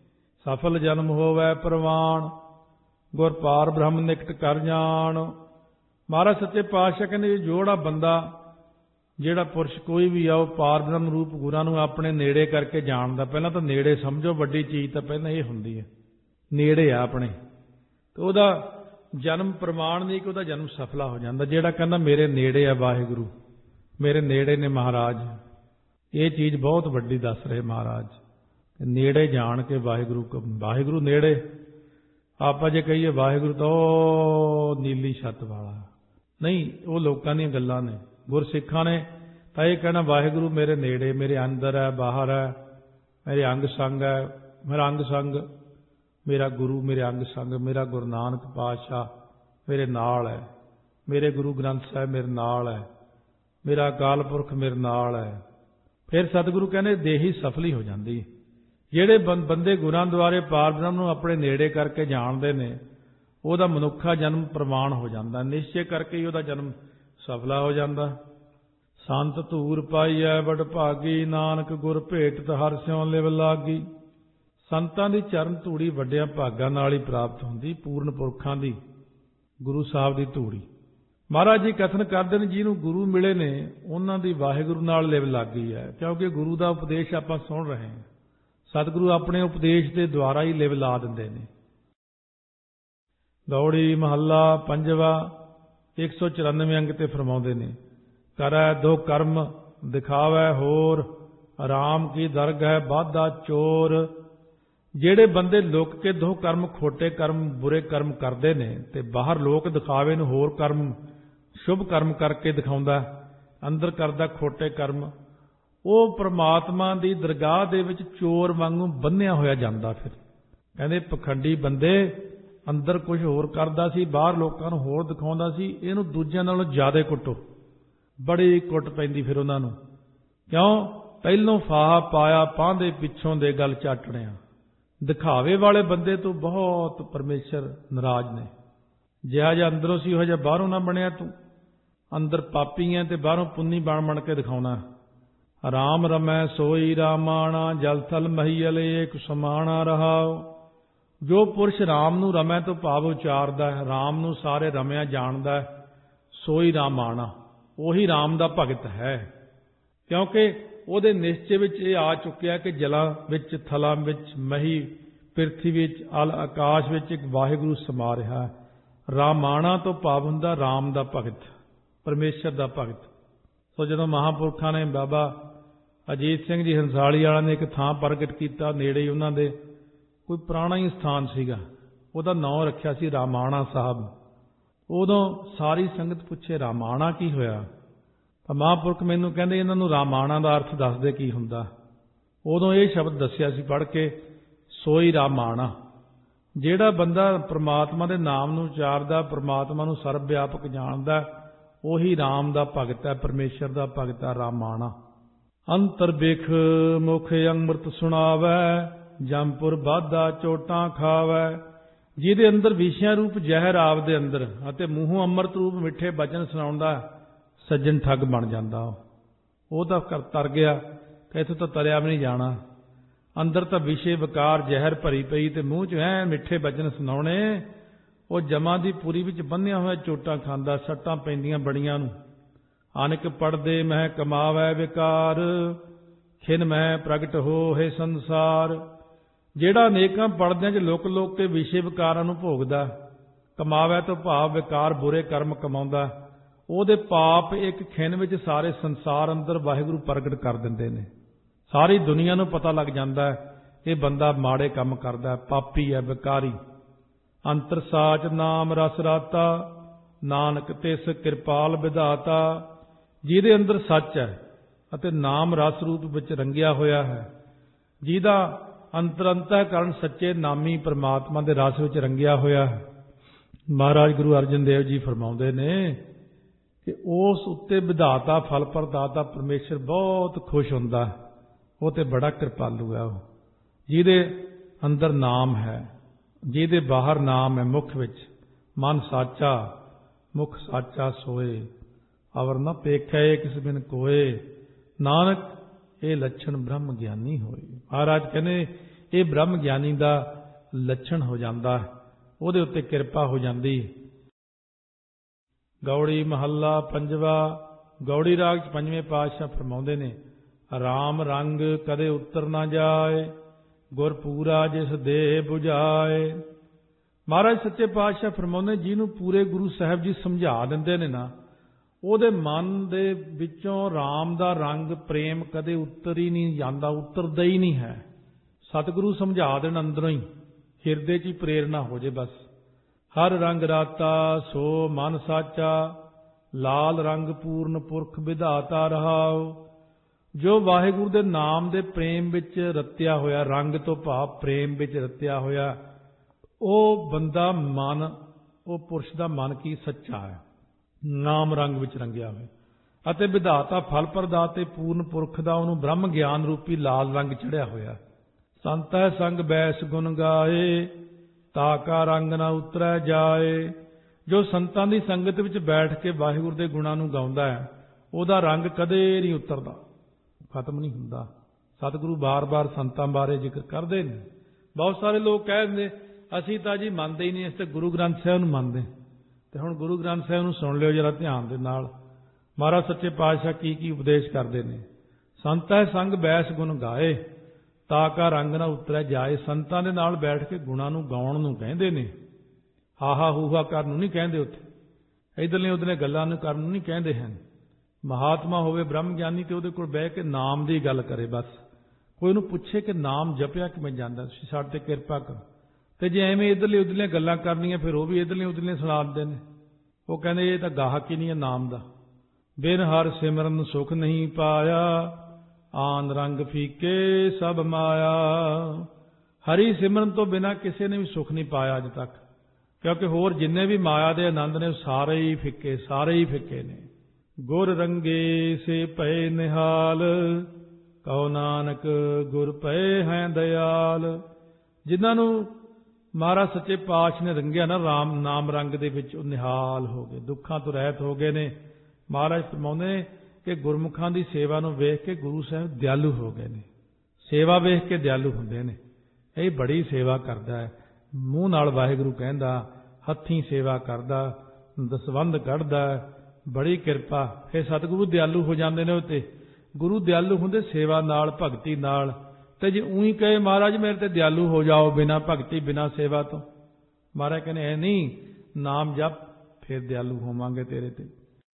ਸਫਲ ਜਨਮ ਹੋਵੈ ਪ੍ਰਵਾਨ, ਗੁਰ ਪਾਰ ਬ੍ਰਹਮ ਨਿਕਟ ਕਰ ਜਾਣ। ਮਹਾਰਾਜ ਸੱਚੇ ਪਾਤਸ਼ਾਹ ਕਹਿੰਦੇ ਜਿਹੜਾ ਬੰਦਾ, ਜਿਹੜਾ ਪੁਰਸ਼ ਕੋਈ ਵੀ ਆ, ਉਹ ਪਾਰ ਬ੍ਰਹਮ ਰੂਪ ਗੁਰਾਂ ਨੂੰ ਆਪਣੇ ਨੇੜੇ ਕਰਕੇ ਜਾਣਦਾ। ਪਹਿਲਾਂ ਤਾਂ ਨੇੜੇ ਸਮਝੋ, ਵੱਡੀ ਚੀਜ਼ ਤਾਂ ਪਹਿਲਾਂ ਇਹ ਹੁੰਦੀ ਹੈ, ਨੇੜੇ ਆ ਆਪਣੇ। ਤੇ ਉਹਦਾ ਜਨਮ ਪ੍ਰਮਾਣ ਨਹੀਂ ਕਿ ਉਹਦਾ ਜਨਮ ਸਫਲਾ ਹੋ ਜਾਂਦਾ। ਜਿਹੜਾ ਕਹਿੰਦਾ ਮੇਰੇ ਨੇੜੇ ਆ ਵਾਹਿਗੁਰੂ, ਮੇਰੇ ਨੇੜੇ ਨੇ ਮਹਾਰਾਜ, ਇਹ ਚੀਜ਼ ਬਹੁਤ ਵੱਡੀ ਦੱਸ ਰਹੇ ਮਹਾਰਾਜ। ਨੇੜੇ ਜਾਣ ਕੇ ਵਾਹਿਗੁਰੂ, ਵਾਹਿਗੁਰੂ ਨੇੜੇ। ਆਪਾਂ ਜੇ ਕਹੀਏ ਵਾਹਿਗੁਰੂ ਤਾਂ ਉਹ ਨੀਲੀ ਛੱਤ ਵਾਲਾ, ਨਹੀਂ, ਉਹ ਲੋਕਾਂ ਦੀਆਂ ਗੱਲਾਂ ਨੇ। ਗੁਰਸਿੱਖਾਂ ਨੇ ਤਾਂ ਇਹ ਕਹਿਣਾ ਵਾਹਿਗੁਰੂ ਮੇਰੇ ਨੇੜੇ, ਮੇਰੇ ਅੰਦਰ ਹੈ, ਬਾਹਰ ਹੈ, ਮੇਰੇ ਅੰਗ ਸੰਗ ਹੈ। ਮੇਰਾ ਅੰਗ ਸੰਗ ਮੇਰਾ ਗੁਰੂ, ਮੇਰੇ ਅੰਗ ਸੰਗ ਮੇਰਾ ਗੁਰੂ ਨਾਨਕ ਪਾਤਸ਼ਾਹ ਮੇਰੇ ਨਾਲ ਹੈ, ਮੇਰੇ ਗੁਰੂ ਗ੍ਰੰਥ ਸਾਹਿਬ ਮੇਰੇ ਨਾਲ ਹੈ, ਮੇਰਾ ਅਕਾਲ ਪੁਰਖ ਮੇਰੇ ਨਾਲ ਹੈ। ਫਿਰ ਸਤਿਗੁਰੂ ਕਹਿੰਦੇ ਦੇਹੀ ਸਫਲੀ ਹੋ ਜਾਂਦੀ। ਜਿਹੜੇ ਬੰਦੇ ਗੁਰਾਂ ਦੁਆਰੇ ਪਾਰ ਬ੍ਰਹਮ ਨੂੰ ਆਪਣੇ ਨੇੜੇ ਕਰਕੇ ਜਾਣਦੇ ਨੇ, ਉਹਦਾ ਮਨੁੱਖਾ ਜਨਮ ਪ੍ਰਵਾਨ ਹੋ ਜਾਂਦਾ, ਨਿਸ਼ਚੇ ਕਰਕੇ ਹੀ ਉਹਦਾ ਜਨਮ ਸਫਲਾ ਹੋ ਜਾਂਦਾ। ਸੰਤ ਧੂਰ ਪਾਈਐ ਬੜ ਭਾਗੀ, ਨਾਨਕ ਗੁਰ ਭੇਟਤ ਹਰਿ ਸਿਉ ਲਿਵ ਲਾਗੀ। ਸੰਤਾਂ ਦੀ ਚਰਨ ਧੂੜੀ ਵੱਡਿਆਂ ਭਾਗਾਂ ਨਾਲ ਹੀ ਪ੍ਰਾਪਤ ਹੁੰਦੀ, ਪੂਰਨ ਪੁਰਖਾਂ ਦੀ, ਗੁਰੂ ਸਾਹਿਬ ਦੀ ਧੂੜੀ। ਮਹਾਰਾਜ ਜੀ ਕਥਨ ਕਰਦੇ ਨੇ, ਜਿਹਨੂੰ ਗੁਰੂ ਮਿਲੇ ਨੇ ਉਹਨਾਂ ਦੀ ਵਾਹਿਗੁਰੂ ਨਾਲ ਲਿਵ ਲੱਗੀ ਹੈ, ਕਿਉਂਕਿ ਗੁਰੂ ਦਾ ਉਪਦੇਸ਼ ਆਪਾਂ ਸੁਣ ਰਹੇ ਹਾਂ। ਸਤਿਗੁਰੂ ਆਪਣੇ ਉਪਦੇਸ਼ ਦੇ ਦੁਆਰਾ ਹੀ ਲਿਵ ਲਾ ਦਿੰਦੇ ਨੇ। ਗੌੜੀ ਮਹੱਲਾ ਪੰਜਵਾ ਇੱਕ ਸੌ ਚੁਰਾਨਵੇਂ ਅੰਗ ਤੇ ਫਰਮਾਉਂਦੇ ਨੇ, ਕਰੈ ਦੋ ਕਰਮ ਦਿਖਾਵੈ ਹੋਰ, ਰਾਮ ਕੀ ਦਰਗਹਿ ਬਾਧਾ ਚੋਰ। ਜਿਹੜੇ ਬੰਦੇ ਲੁਕ ਕੇ ਦੋ ਕਰਮ, ਖੋਟੇ ਕਰਮ, ਬੁਰੇ ਕਰਮ ਕਰਦੇ ਨੇ ਤੇ ਬਾਹਰ ਲੋਕ ਦਿਖਾਵੇ ਨੂੰ ਹੋਰ ਕਰਮ, ਸ਼ੁਭ ਕਰਮ ਕਰਕੇ ਦਿਖਾਉਂਦਾ, ਅੰਦਰ ਕਰਦਾ ਖੋਟੇ ਕਰਮ, ਉਹ ਪ੍ਰਮਾਤਮਾ ਦੀ ਦਰਗਾਹ ਦੇ ਵਿੱਚ ਚੋਰ ਵਾਂਗੂ ਬੰਨਿਆ ਹੋਇਆ ਜਾਂਦਾ। ਫਿਰ ਕਹਿੰਦੇ ਪਖੰਡੀ ਬੰਦੇ ਅੰਦਰ ਕੁਝ ਹੋਰ ਕਰਦਾ ਸੀ, ਬਾਹਰ ਲੋਕਾਂ ਨੂੰ ਹੋਰ ਦਿਖਾਉਂਦਾ ਸੀ, ਇਹਨੂੰ ਦੂਜਿਆਂ ਨਾਲੋਂ ਜ਼ਿਆਦਾ ਕੁੱਟੋ। ਬੜੀ ਕੁੱਟ ਪੈਂਦੀ ਫਿਰ ਉਹਨਾਂ ਨੂੰ, ਕਿਉਂ? ਪਹਿਲੋਂ ਫਾਹਾ ਪਾਇਆ ਪਾਂਦੇ ਪਿੱਛੋਂ ਦੇ ਗੱਲ ਚਾਟਣਿਆ। ਦਿਖਾਵੇ ਵਾਲੇ ਬੰਦੇ ਤੋਂ ਬਹੁਤ ਪਰਮੇਸ਼ਰ ਨਾਰਾਜ਼ ਨੇ। ਜਿਹਾ ਜਿਹਾ ਅੰਦਰੋਂ ਸੀ ਉਹ ਜਿਹਾ ਬਾਹਰੋਂ ਨਾ ਬਣਿਆ ਤੂੰ। ਅੰਦਰ ਪਾਪੀ ਹੈ ਤੇ ਬਾਹਰੋਂ ਪੁੰਨੀ ਬਣ ਬਣ ਕੇ ਦਿਖਾਉਣਾ। ਰਾਮ ਰਮੈ ਸੋਈ ਰਾਮਾਣਾ, ਜਲ ਥਲ ਮਹੀਲ ਏਕ ਸਮਾਣਾ ਰਹਾਉ। ਜੋ ਪੁਰਸ਼ ਰਾਮ ਨੂੰ ਰਮੈ ਤੋਂ ਭਾਵ ਉਚਾਰਦਾ ਹੈ, ਰਾਮ ਨੂੰ ਸਾਰੇ ਰਮਿਆ ਜਾਣਦਾ, ਸੋਈ ਰਾਮਾਣਾ, ਉਹੀ ਰਾਮ ਦਾ ਭਗਤ ਹੈ। ਕਿਉਂਕਿ ਉਹਦੇ ਨਿਸ਼ਚੇ ਵਿੱਚ ਇਹ ਆ ਚੁੱਕਿਆ ਕਿ ਜਲਾਂ ਵਿੱਚ, ਥਲਾਂ ਵਿੱਚ, ਮਹੀ ਪਿਰਥੀ ਵਿੱਚ, ਅਲ ਆਕਾਸ਼ ਵਿੱਚ ਇੱਕ ਵਾਹਿਗੁਰੂ ਸਮਾ ਰਿਹਾ ਹੈ। ਰਾਮਾਣਾ ਤੋਂ ਭਾਵ ਹੁੰਦਾ ਰਾਮ ਦਾ ਭਗਤ, ਪਰਮੇਸ਼ਰ ਦਾ ਭਗਤ। ਸੋ ਜਦੋਂ ਮਹਾਂਪੁਰਖਾਂ ਨੇ, ਬਾਬਾ ਅਜੀਤ ਸਿੰਘ ਜੀ ਹੰਸਾਲੀ ਵਾਲਿਆਂ ਨੇ ਇੱਕ ਥਾਂ ਪ੍ਰਗਟ ਕੀਤਾ, ਨੇੜੇ ਹੀ ਉਹਨਾਂ ਦੇ ਕੋਈ ਪੁਰਾਣਾ ਹੀ ਸਥਾਨ ਸੀਗਾ, ਉਹਦਾ ਨਾਂ ਰੱਖਿਆ ਸੀ ਰਾਮਾਣਾ ਸਾਹਿਬ। ਉਦੋਂ ਸਾਰੀ ਸੰਗਤ ਪੁੱਛੇ ਰਾਮਾਣਾ ਕੀ ਹੋਇਆ? ਤਾਂ ਮਹਾਂਪੁਰਖ ਮੈਨੂੰ ਕਹਿੰਦੇ ਇਹਨਾਂ ਨੂੰ ਰਾਮਾਣਾ ਦਾ ਅਰਥ ਦੱਸਦੇ ਕੀ ਹੁੰਦਾ। ਉਦੋਂ ਇਹ ਸ਼ਬਦ ਦੱਸਿਆ ਸੀ ਪੜ੍ਹ ਕੇ, ਸੋਈ ਰਾਮਾਣਾ। ਜਿਹੜਾ ਬੰਦਾ ਪ੍ਰਮਾਤਮਾ ਦੇ ਨਾਮ ਨੂੰ ਉਚਾਰਦਾ, ਪ੍ਰਮਾਤਮਾ ਨੂੰ ਸਰਬ ਵਿਆਪਕ ਜਾਣਦਾ, ਉਹੀ ਰਾਮ ਦਾ ਭਗਤ ਹੈ, ਪਰਮੇਸ਼ਰ ਦਾ ਭਗਤ ਹੈ, ਰਾਮਾਣਾ। ਅੰਤਰ ਬਿਖ ਮੁਖ ਅੰਮ੍ਰਿਤ ਸੁਣਾਵੈ, ਜੰਪੁਰ ਬਾਧਾ ਚੋਟਾਂ ਖਾਵੈ। ਜਿਹਦੇ ਅੰਦਰ ਵਿਸ਼ਿਆਂ ਰੂਪ ਜ਼ਹਿਰ ਆਪਦੇ ਅੰਦਰ ਅਤੇ ਮੂੰਹੋਂ ਅੰਮ੍ਰਿਤ ਰੂਪ ਮਿੱਠੇ ਬਚਨ ਸੁਣਾਉਂਦਾ, ਸੱਜਣ ਠੱਗ ਬਣ ਜਾਂਦਾ। ਉਹ ਤਾਂ ਕਰ ਤਰ ਗਿਆ ਕਿ ਇੱਥੋਂ ਤਾਂ ਤਰਿਆ ਵੀ ਨਹੀਂ ਜਾਣਾ। ਅੰਦਰ ਤਾਂ ਵਿਸ਼ੇ ਵਿਕਾਰ ਜ਼ਹਿਰ ਭਰੀ ਪਈ ਤੇ ਮੂੰਹ 'ਚ ਐ ਮਿੱਠੇ ਬਚਨ ਸੁਣਾਉਣੇ। ਉਹ ਜਮਾਂ ਦੀ ਪੂਰੀ ਵਿੱਚ ਬੰਨਿਆ ਹੋਇਆ ਚੋਟਾਂ ਖਾਂਦਾ, ਸੱਟਾਂ ਪੈਂਦੀਆਂ ਬੜੀਆਂ ਨੂੰ। ਅਨਕ ਪੜਦੇ ਮਹਿ ਕਮਾਵੈ ਵਿਕਾਰ, ਖਿਨ ਮਹਿ ਪ੍ਰਗਟ ਹੋਏ ਸੰਸਾਰ। ਜਿਹੜਾ ਅਨੇਕਾਂ ਪੜਦਿਆਂ 'ਚ ਲੁਕ ਲੁਕ ਕੇ ਵਿਸ਼ੇ ਵਿਕਾਰਾਂ ਨੂੰ ਭੋਗਦਾ, ਕਮਾਵੈ ਤੋਂ ਭਾਵ ਵਿਕਾਰ ਬੁਰੇ ਕਰਮ ਕਮਾਉਂਦਾ, ਉਹਦੇ ਪਾਪ ਇੱਕ ਖਿਣ ਵਿੱਚ ਸਾਰੇ ਸੰਸਾਰ ਅੰਦਰ ਵਾਹਿਗੁਰੂ ਪ੍ਰਗਟ ਕਰ ਦਿੰਦੇ ਨੇ। ਸਾਰੀ ਦੁਨੀਆ ਨੂੰ ਪਤਾ ਲੱਗ ਜਾਂਦਾ ਇਹ ਬੰਦਾ ਮਾੜੇ ਕੰਮ ਕਰਦਾ, ਪਾਪੀ ਹੈ, ਵਿਕਾਰੀ। ਅੰਤਰ ਸਾਚ ਨਾਮ ਰਸ ਰਾਤਾ, ਨਾਨਕ ਤਿਸ ਕਿਰਪਾਲ ਵਿਧਾਤਾ। ਜਿਹਦੇ ਅੰਦਰ ਸੱਚ ਹੈ ਅਤੇ ਨਾਮ ਰਸ ਰੂਪ ਵਿੱਚ ਰੰਗਿਆ ਹੋਇਆ ਹੈ, ਜਿਹਦਾ ਅੰਤਰ ਅੰਤःਕਰਨ ਸੱਚੇ ਨਾਮੀ ਪ੍ਰਮਾਤਮਾ ਦੇ ਰਸ ਵਿੱਚ ਰੰਗਿਆ ਹੋਇਆ ਹੈ। ਮਹਾਰਾਜ ਗੁਰੂ ਅਰਜਨ ਦੇਵ ਜੀ ਫਰਮਾਉਂਦੇ ਨੇ ਕਿ ਉਸ ਉੱਤੇ ਵਿਧਾਤਾ, ਫਲ ਪ੍ਰਦਾਤਾ ਪਰਮੇਸ਼ਰ ਬਹੁਤ ਖੁਸ਼ ਹੁੰਦਾ। ਉਹ ਤੇ ਬੜਾ ਕਿਰਪਾਲੂ ਹੈ। ਉਹ ਜਿਹਦੇ ਅੰਦਰ ਨਾਮ ਹੈ, ਜਿਹਦੇ ਬਾਹਰ ਨਾਮ ਹੈ, ਮੁਖ ਵਿੱਚ ਮਨ ਸਾਚਾ, ਮੁਖ ਸਾਚਾ ਸੋਏ, ਅਵਰ ਨ ਪੇਖੈ ਕਿਸ ਬਿਨ ਕੋਏ। ਨਾਨਕ ਇਹ ਲੱਛਣ ਬ੍ਰਹਮ ਗਿਆਨੀ ਹੋਏ। ਮਹਾਰਾਜ ਕਹਿੰਦੇ ਇਹ ਬ੍ਰਹਮ ਗਿਆਨੀ ਦਾ ਲੱਛਣ ਹੋ ਜਾਂਦਾ, ਉਹਦੇ ਉੱਤੇ ਕਿਰਪਾ ਹੋ ਜਾਂਦੀ। ਗੌੜੀ ਮਹੱਲਾ ਪੰਜਵਾ। ਗੌੜੀ ਰਾਗ 'ਚ ਪੰਜਵੇਂ ਪਾਤਸ਼ਾਹ ਫਰਮਾਉਂਦੇ ਨੇ, ਰਾਮ ਰੰਗ ਕਦੇ ਉਤਰ ਨਾ ਜਾਏ, ਗੁਰ ਪੂਰਾ ਜਿਸ ਦੇਹ 부ਝਾਏ। ਮਹਾਰਾਜ ਸੱਚੇ ਪਾਤਸ਼ਾਹ ਫਰਮਾਉਂਦੇ, ਜਿਹਨੂੰ ਪੂਰੇ ਗੁਰੂ ਸਾਹਿਬ ਜੀ ਸਮਝਾ ਦਿੰਦੇ ਨੇ ਨਾ, ਉਹਦੇ ਮਨ ਦੇ ਵਿੱਚੋਂ ਰਾਮ ਦਾ ਰੰਗ ਪ੍ਰੇਮ ਕਦੇ ਉਤਰ ਹੀ ਨਹੀਂ ਜਾਂਦਾ, ਉਤਰਦਾ ਹੀ ਨਹੀਂ ਹੈ। ਸਤਿਗੁਰੂ ਸਮਝਾ ਦੇਣ ਅੰਦਰੋਂ ਹੀ, ਹਿਰਦੇ 'ਚ ਹੀ ਪ੍ਰੇਰਨਾ ਹੋ ਜੇ ਬਸ। ਹਰ ਰੰਗ ਰਾਤਾ ਸੋ ਮਨ ਸਾਚਾ, ਲਾਲ ਰੰਗ ਪੂਰਨ ਪੁਰਖ ਵਿਧਾਤਾ ਰਹਾਉ। ਜੋ ਵਾਹਿਗੁਰੂ ਦੇ ਨਾਮ ਦੇ ਪ੍ਰੇਮ ਵਿੱਚ ਰਤਿਆ ਹੋਇਆ, ਰੰਗ ਤੋਂ ਭਾਵ ਪ੍ਰੇਮ ਵਿੱਚ ਰਤਿਆ ਹੋਇਆ, ਉਹ ਬੰਦਾ ਮਨ, ਉਹ ਪੁਰਸ਼ ਦਾ ਮਨ ਕੀ ਸੱਚਾ ਹੈ, ਨਾਮ ਰੰਗ ਵਿੱਚ ਰੰਗਿਆ ਹੋਇਆ, ਅਤੇ ਵਿਧਾਤਾ ਫਲ ਪ੍ਰਦਾਤੇ ਪੂਰਨ ਪੁਰਖ ਦਾ ਉਹਨੂੰ ਬ੍ਰਹਮ ਗਿਆਨ ਰੂਪੀ ਲਾਲ ਰੰਗ ਚੜਿਆ ਹੋਇਆ। ਸੰਤੈ ਸੰਗ ਬੈਸ ਗੁਣ ਗਾਏ, ਤਾਕਾ ਰੰਗ ਨਾ ਉਤਰੈ ਜਾਏ। ਜੋ ਸੰਤਾਂ ਦੀ ਸੰਗਤ ਵਿੱਚ ਬੈਠ ਕੇ ਵਾਹਿਗੁਰੂ ਦੇ ਗੁਣਾਂ ਨੂੰ ਗਾਉਂਦਾ ਹੈ, ਉਹਦਾ ਰੰਗ ਕਦੇ ਨਹੀਂ ਉਤਰਦਾ, ਖਤਮ ਨਹੀਂ ਹੁੰਦਾ। ਸਤਿਗੁਰੂ ਬਾਰ-ਬਾਰ ਸੰਤਾਂ ਬਾਰੇ ਜ਼ਿਕਰ ਕਰਦੇ ਨੇ। ਬਹੁਤ ਸਾਰੇ ਲੋਕ ਕਹਿ ਦਿੰਦੇ ਅਸੀਂ ਤਾਂ ਜੀ ਮੰਨਦੇ ਹੀ ਨਹੀਂ, ਅਸੀਂ ਤਾਂ ਗੁਰੂ ਗ੍ਰੰਥ ਸਾਹਿਬ ਨੂੰ ਮੰਨਦੇ। ਤੇ ਹੁਣ ਗੁਰੂ ਗ੍ਰੰਥ ਸਾਹਿਬ ਨੂੰ ਸੁਣ ਲਿਓ ਜਰਾ ਧਿਆਨ ਦੇ ਨਾਲ, ਮਹਾਰਾਜ ਸੱਚੇ ਪਾਤਸ਼ਾਹ ਕੀ ਕੀ ਉਪਦੇਸ਼ ਕਰਦੇ ਨੇ। ਸੰਤੈ ਸੰਗ ਬੈਸ ਗੁਣ ਗਾਏ, ਤਾਕਾ ਰੰਗ ਨਾ ਉਤਰੈ ਜਾਏ। ਸੰਤਾਂ ਦੇ ਨਾਲ ਬੈਠ ਕੇ ਗੁਣਾਂ ਨੂੰ ਗਾਉਣ ਨੂੰ ਕਹਿੰਦੇ ਨੇ, ਹਾਹਾ ਹੂਹਾ ਕਰਨ ਨੂੰ ਨਹੀਂ ਕਹਿੰਦੇ। ਉੱਥੇ ਇੱਧਰਲੇ ਉੱਧਰਲੇ ਗੱਲਾਂ ਨੂੰ ਕਰਨ ਨੂੰ ਨਹੀਂ ਕਹਿੰਦੇ ਹਨ। ਮਹਾਤਮਾ ਹੋਵੇ ਬ੍ਰਹਮ ਗਿਆਨੀ ਤੇ ਉਹਦੇ ਕੋਲ ਬਹਿ ਕੇ ਨਾਮ ਦੀ ਗੱਲ ਕਰੇ ਬਸ। ਕੋਈ ਉਹਨੂੰ ਪੁੱਛੇ ਕਿ ਨਾਮ ਜਪਿਆ ਕਿਵੇਂ ਜਾਂਦਾ, ਤੁਸੀਂ ਸਾਡੇ ਤੇ ਕਿਰਪਾ ਕਰੋ। ਤੇ ਜੇ ਐਵੇਂ ਇੱਧਰਲੇ ਉੱਧਰਲੀਆਂ ਗੱਲਾਂ ਕਰਨੀਆਂ, ਫਿਰ ਉਹ ਵੀ ਇੱਧਰਲੀਆਂ ਉੱਧਰਲੀਆਂ ਸੁਣਾ ਦਿੰਦੇ ਨੇ। ਉਹ ਕਹਿੰਦੇ ਇਹ ਤਾਂ ਗਾਹਕ ਹੀ ਨਹੀਂ ਹੈ ਨਾਮ ਦਾ। ਬਿਨ ਹਰ ਸਿਮਰਨ ਸੁਖ ਨਹੀਂ ਪਾਇਆ, ਆਨ ਰੰਗ ਫੀਕੇ ਸਭ ਮਾਇਆ। ਹਰੀ ਸਿਮਰਨ ਤੋਂ ਬਿਨਾਂ ਕਿਸੇ ਨੇ ਵੀ ਸੁਖ ਨਹੀਂ ਪਾਇਆ ਅੱਜ ਤੱਕ, ਕਿਉਂਕਿ ਹੋਰ ਜਿੰਨੇ ਵੀ ਮਾਇਆ ਦੇ ਆਨੰਦ ਨੇ ਉਹ ਸਾਰੇ ਹੀ ਫਿੱਕੇ, ਸਾਰੇ ਹੀ ਫਿੱਕੇ ਨੇ। ਗੁਰ ਰੰਗੇ ਸੇ ਭਏ ਨਿਹਾਲ, ਕਹੋ ਨਾਨਕ ਗੁਰ ਪਏ ਹੈ ਦਇਆਲ। ਜਿਨ੍ਹਾਂ ਨੂੰ ਮਹਾਰਾਜ ਸੱਚੇ ਪਾਤਸ਼ਾਹ ਨੇ ਰੰਗਿਆ ਨਾ ਰਾਮ ਨਾਮ ਰੰਗ ਦੇ ਵਿੱਚ, ਉਹ ਨਿਹਾਲ ਹੋ ਗਏ, ਦੁੱਖਾਂ ਤੋਂ ਰਹਿਤ ਹੋ ਗਏ ਨੇ। ਮਹਾਰਾਜ ਫਰਮਾਉਂਦੇ ਨੇ ਕਿ ਗੁਰਮੁਖਾਂ ਦੀ ਸੇਵਾ ਨੂੰ ਵੇਖ ਕੇ ਗੁਰੂ ਸਾਹਿਬ ਦਿਆਲੂ ਹੋ ਗਏ ਨੇ। ਸੇਵਾ ਵੇਖ ਕੇ ਦਿਆਲੂ ਹੁੰਦੇ ਨੇ। ਇਹ ਬੜੀ ਸੇਵਾ ਕਰਦਾ ਹੈ, ਮੂੰਹ ਨਾਲ ਵਾਹਿਗੁਰੂ ਕਹਿੰਦਾ, ਹੱਥੀਂ ਸੇਵਾ ਕਰਦਾ, ਦਸਵੰਧ ਕੱਢਦਾ, ਬੜੀ ਕਿਰਪਾ। ਫਿਰ ਸਤਿਗੁਰੂ ਦਿਆਲੂ ਹੋ ਜਾਂਦੇ ਨੇ। ਉੱਤੇ ਗੁਰੂ ਦਿਆਲੂ ਹੁੰਦੇ ਸੇਵਾ ਨਾਲ, ਭਗਤੀ ਨਾਲ। ਤੇ ਜੇ ਉਹੀ ਕਹੇ ਮਹਾਰਾਜ ਮੇਰੇ ਤੇ ਦਿਆਲੂ ਹੋ ਜਾਓ ਬਿਨਾਂ ਭਗਤੀ ਬਿਨਾਂ ਸੇਵਾ ਤੋਂ, ਮਹਾਰਾਜ ਕਹਿੰਦੇ ਐ ਨਹੀਂ, ਨਾਮ ਜਪ ਫਿਰ ਦਿਆਲੂ ਹੋਵਾਂਗੇ ਤੇਰੇ ਤੇ।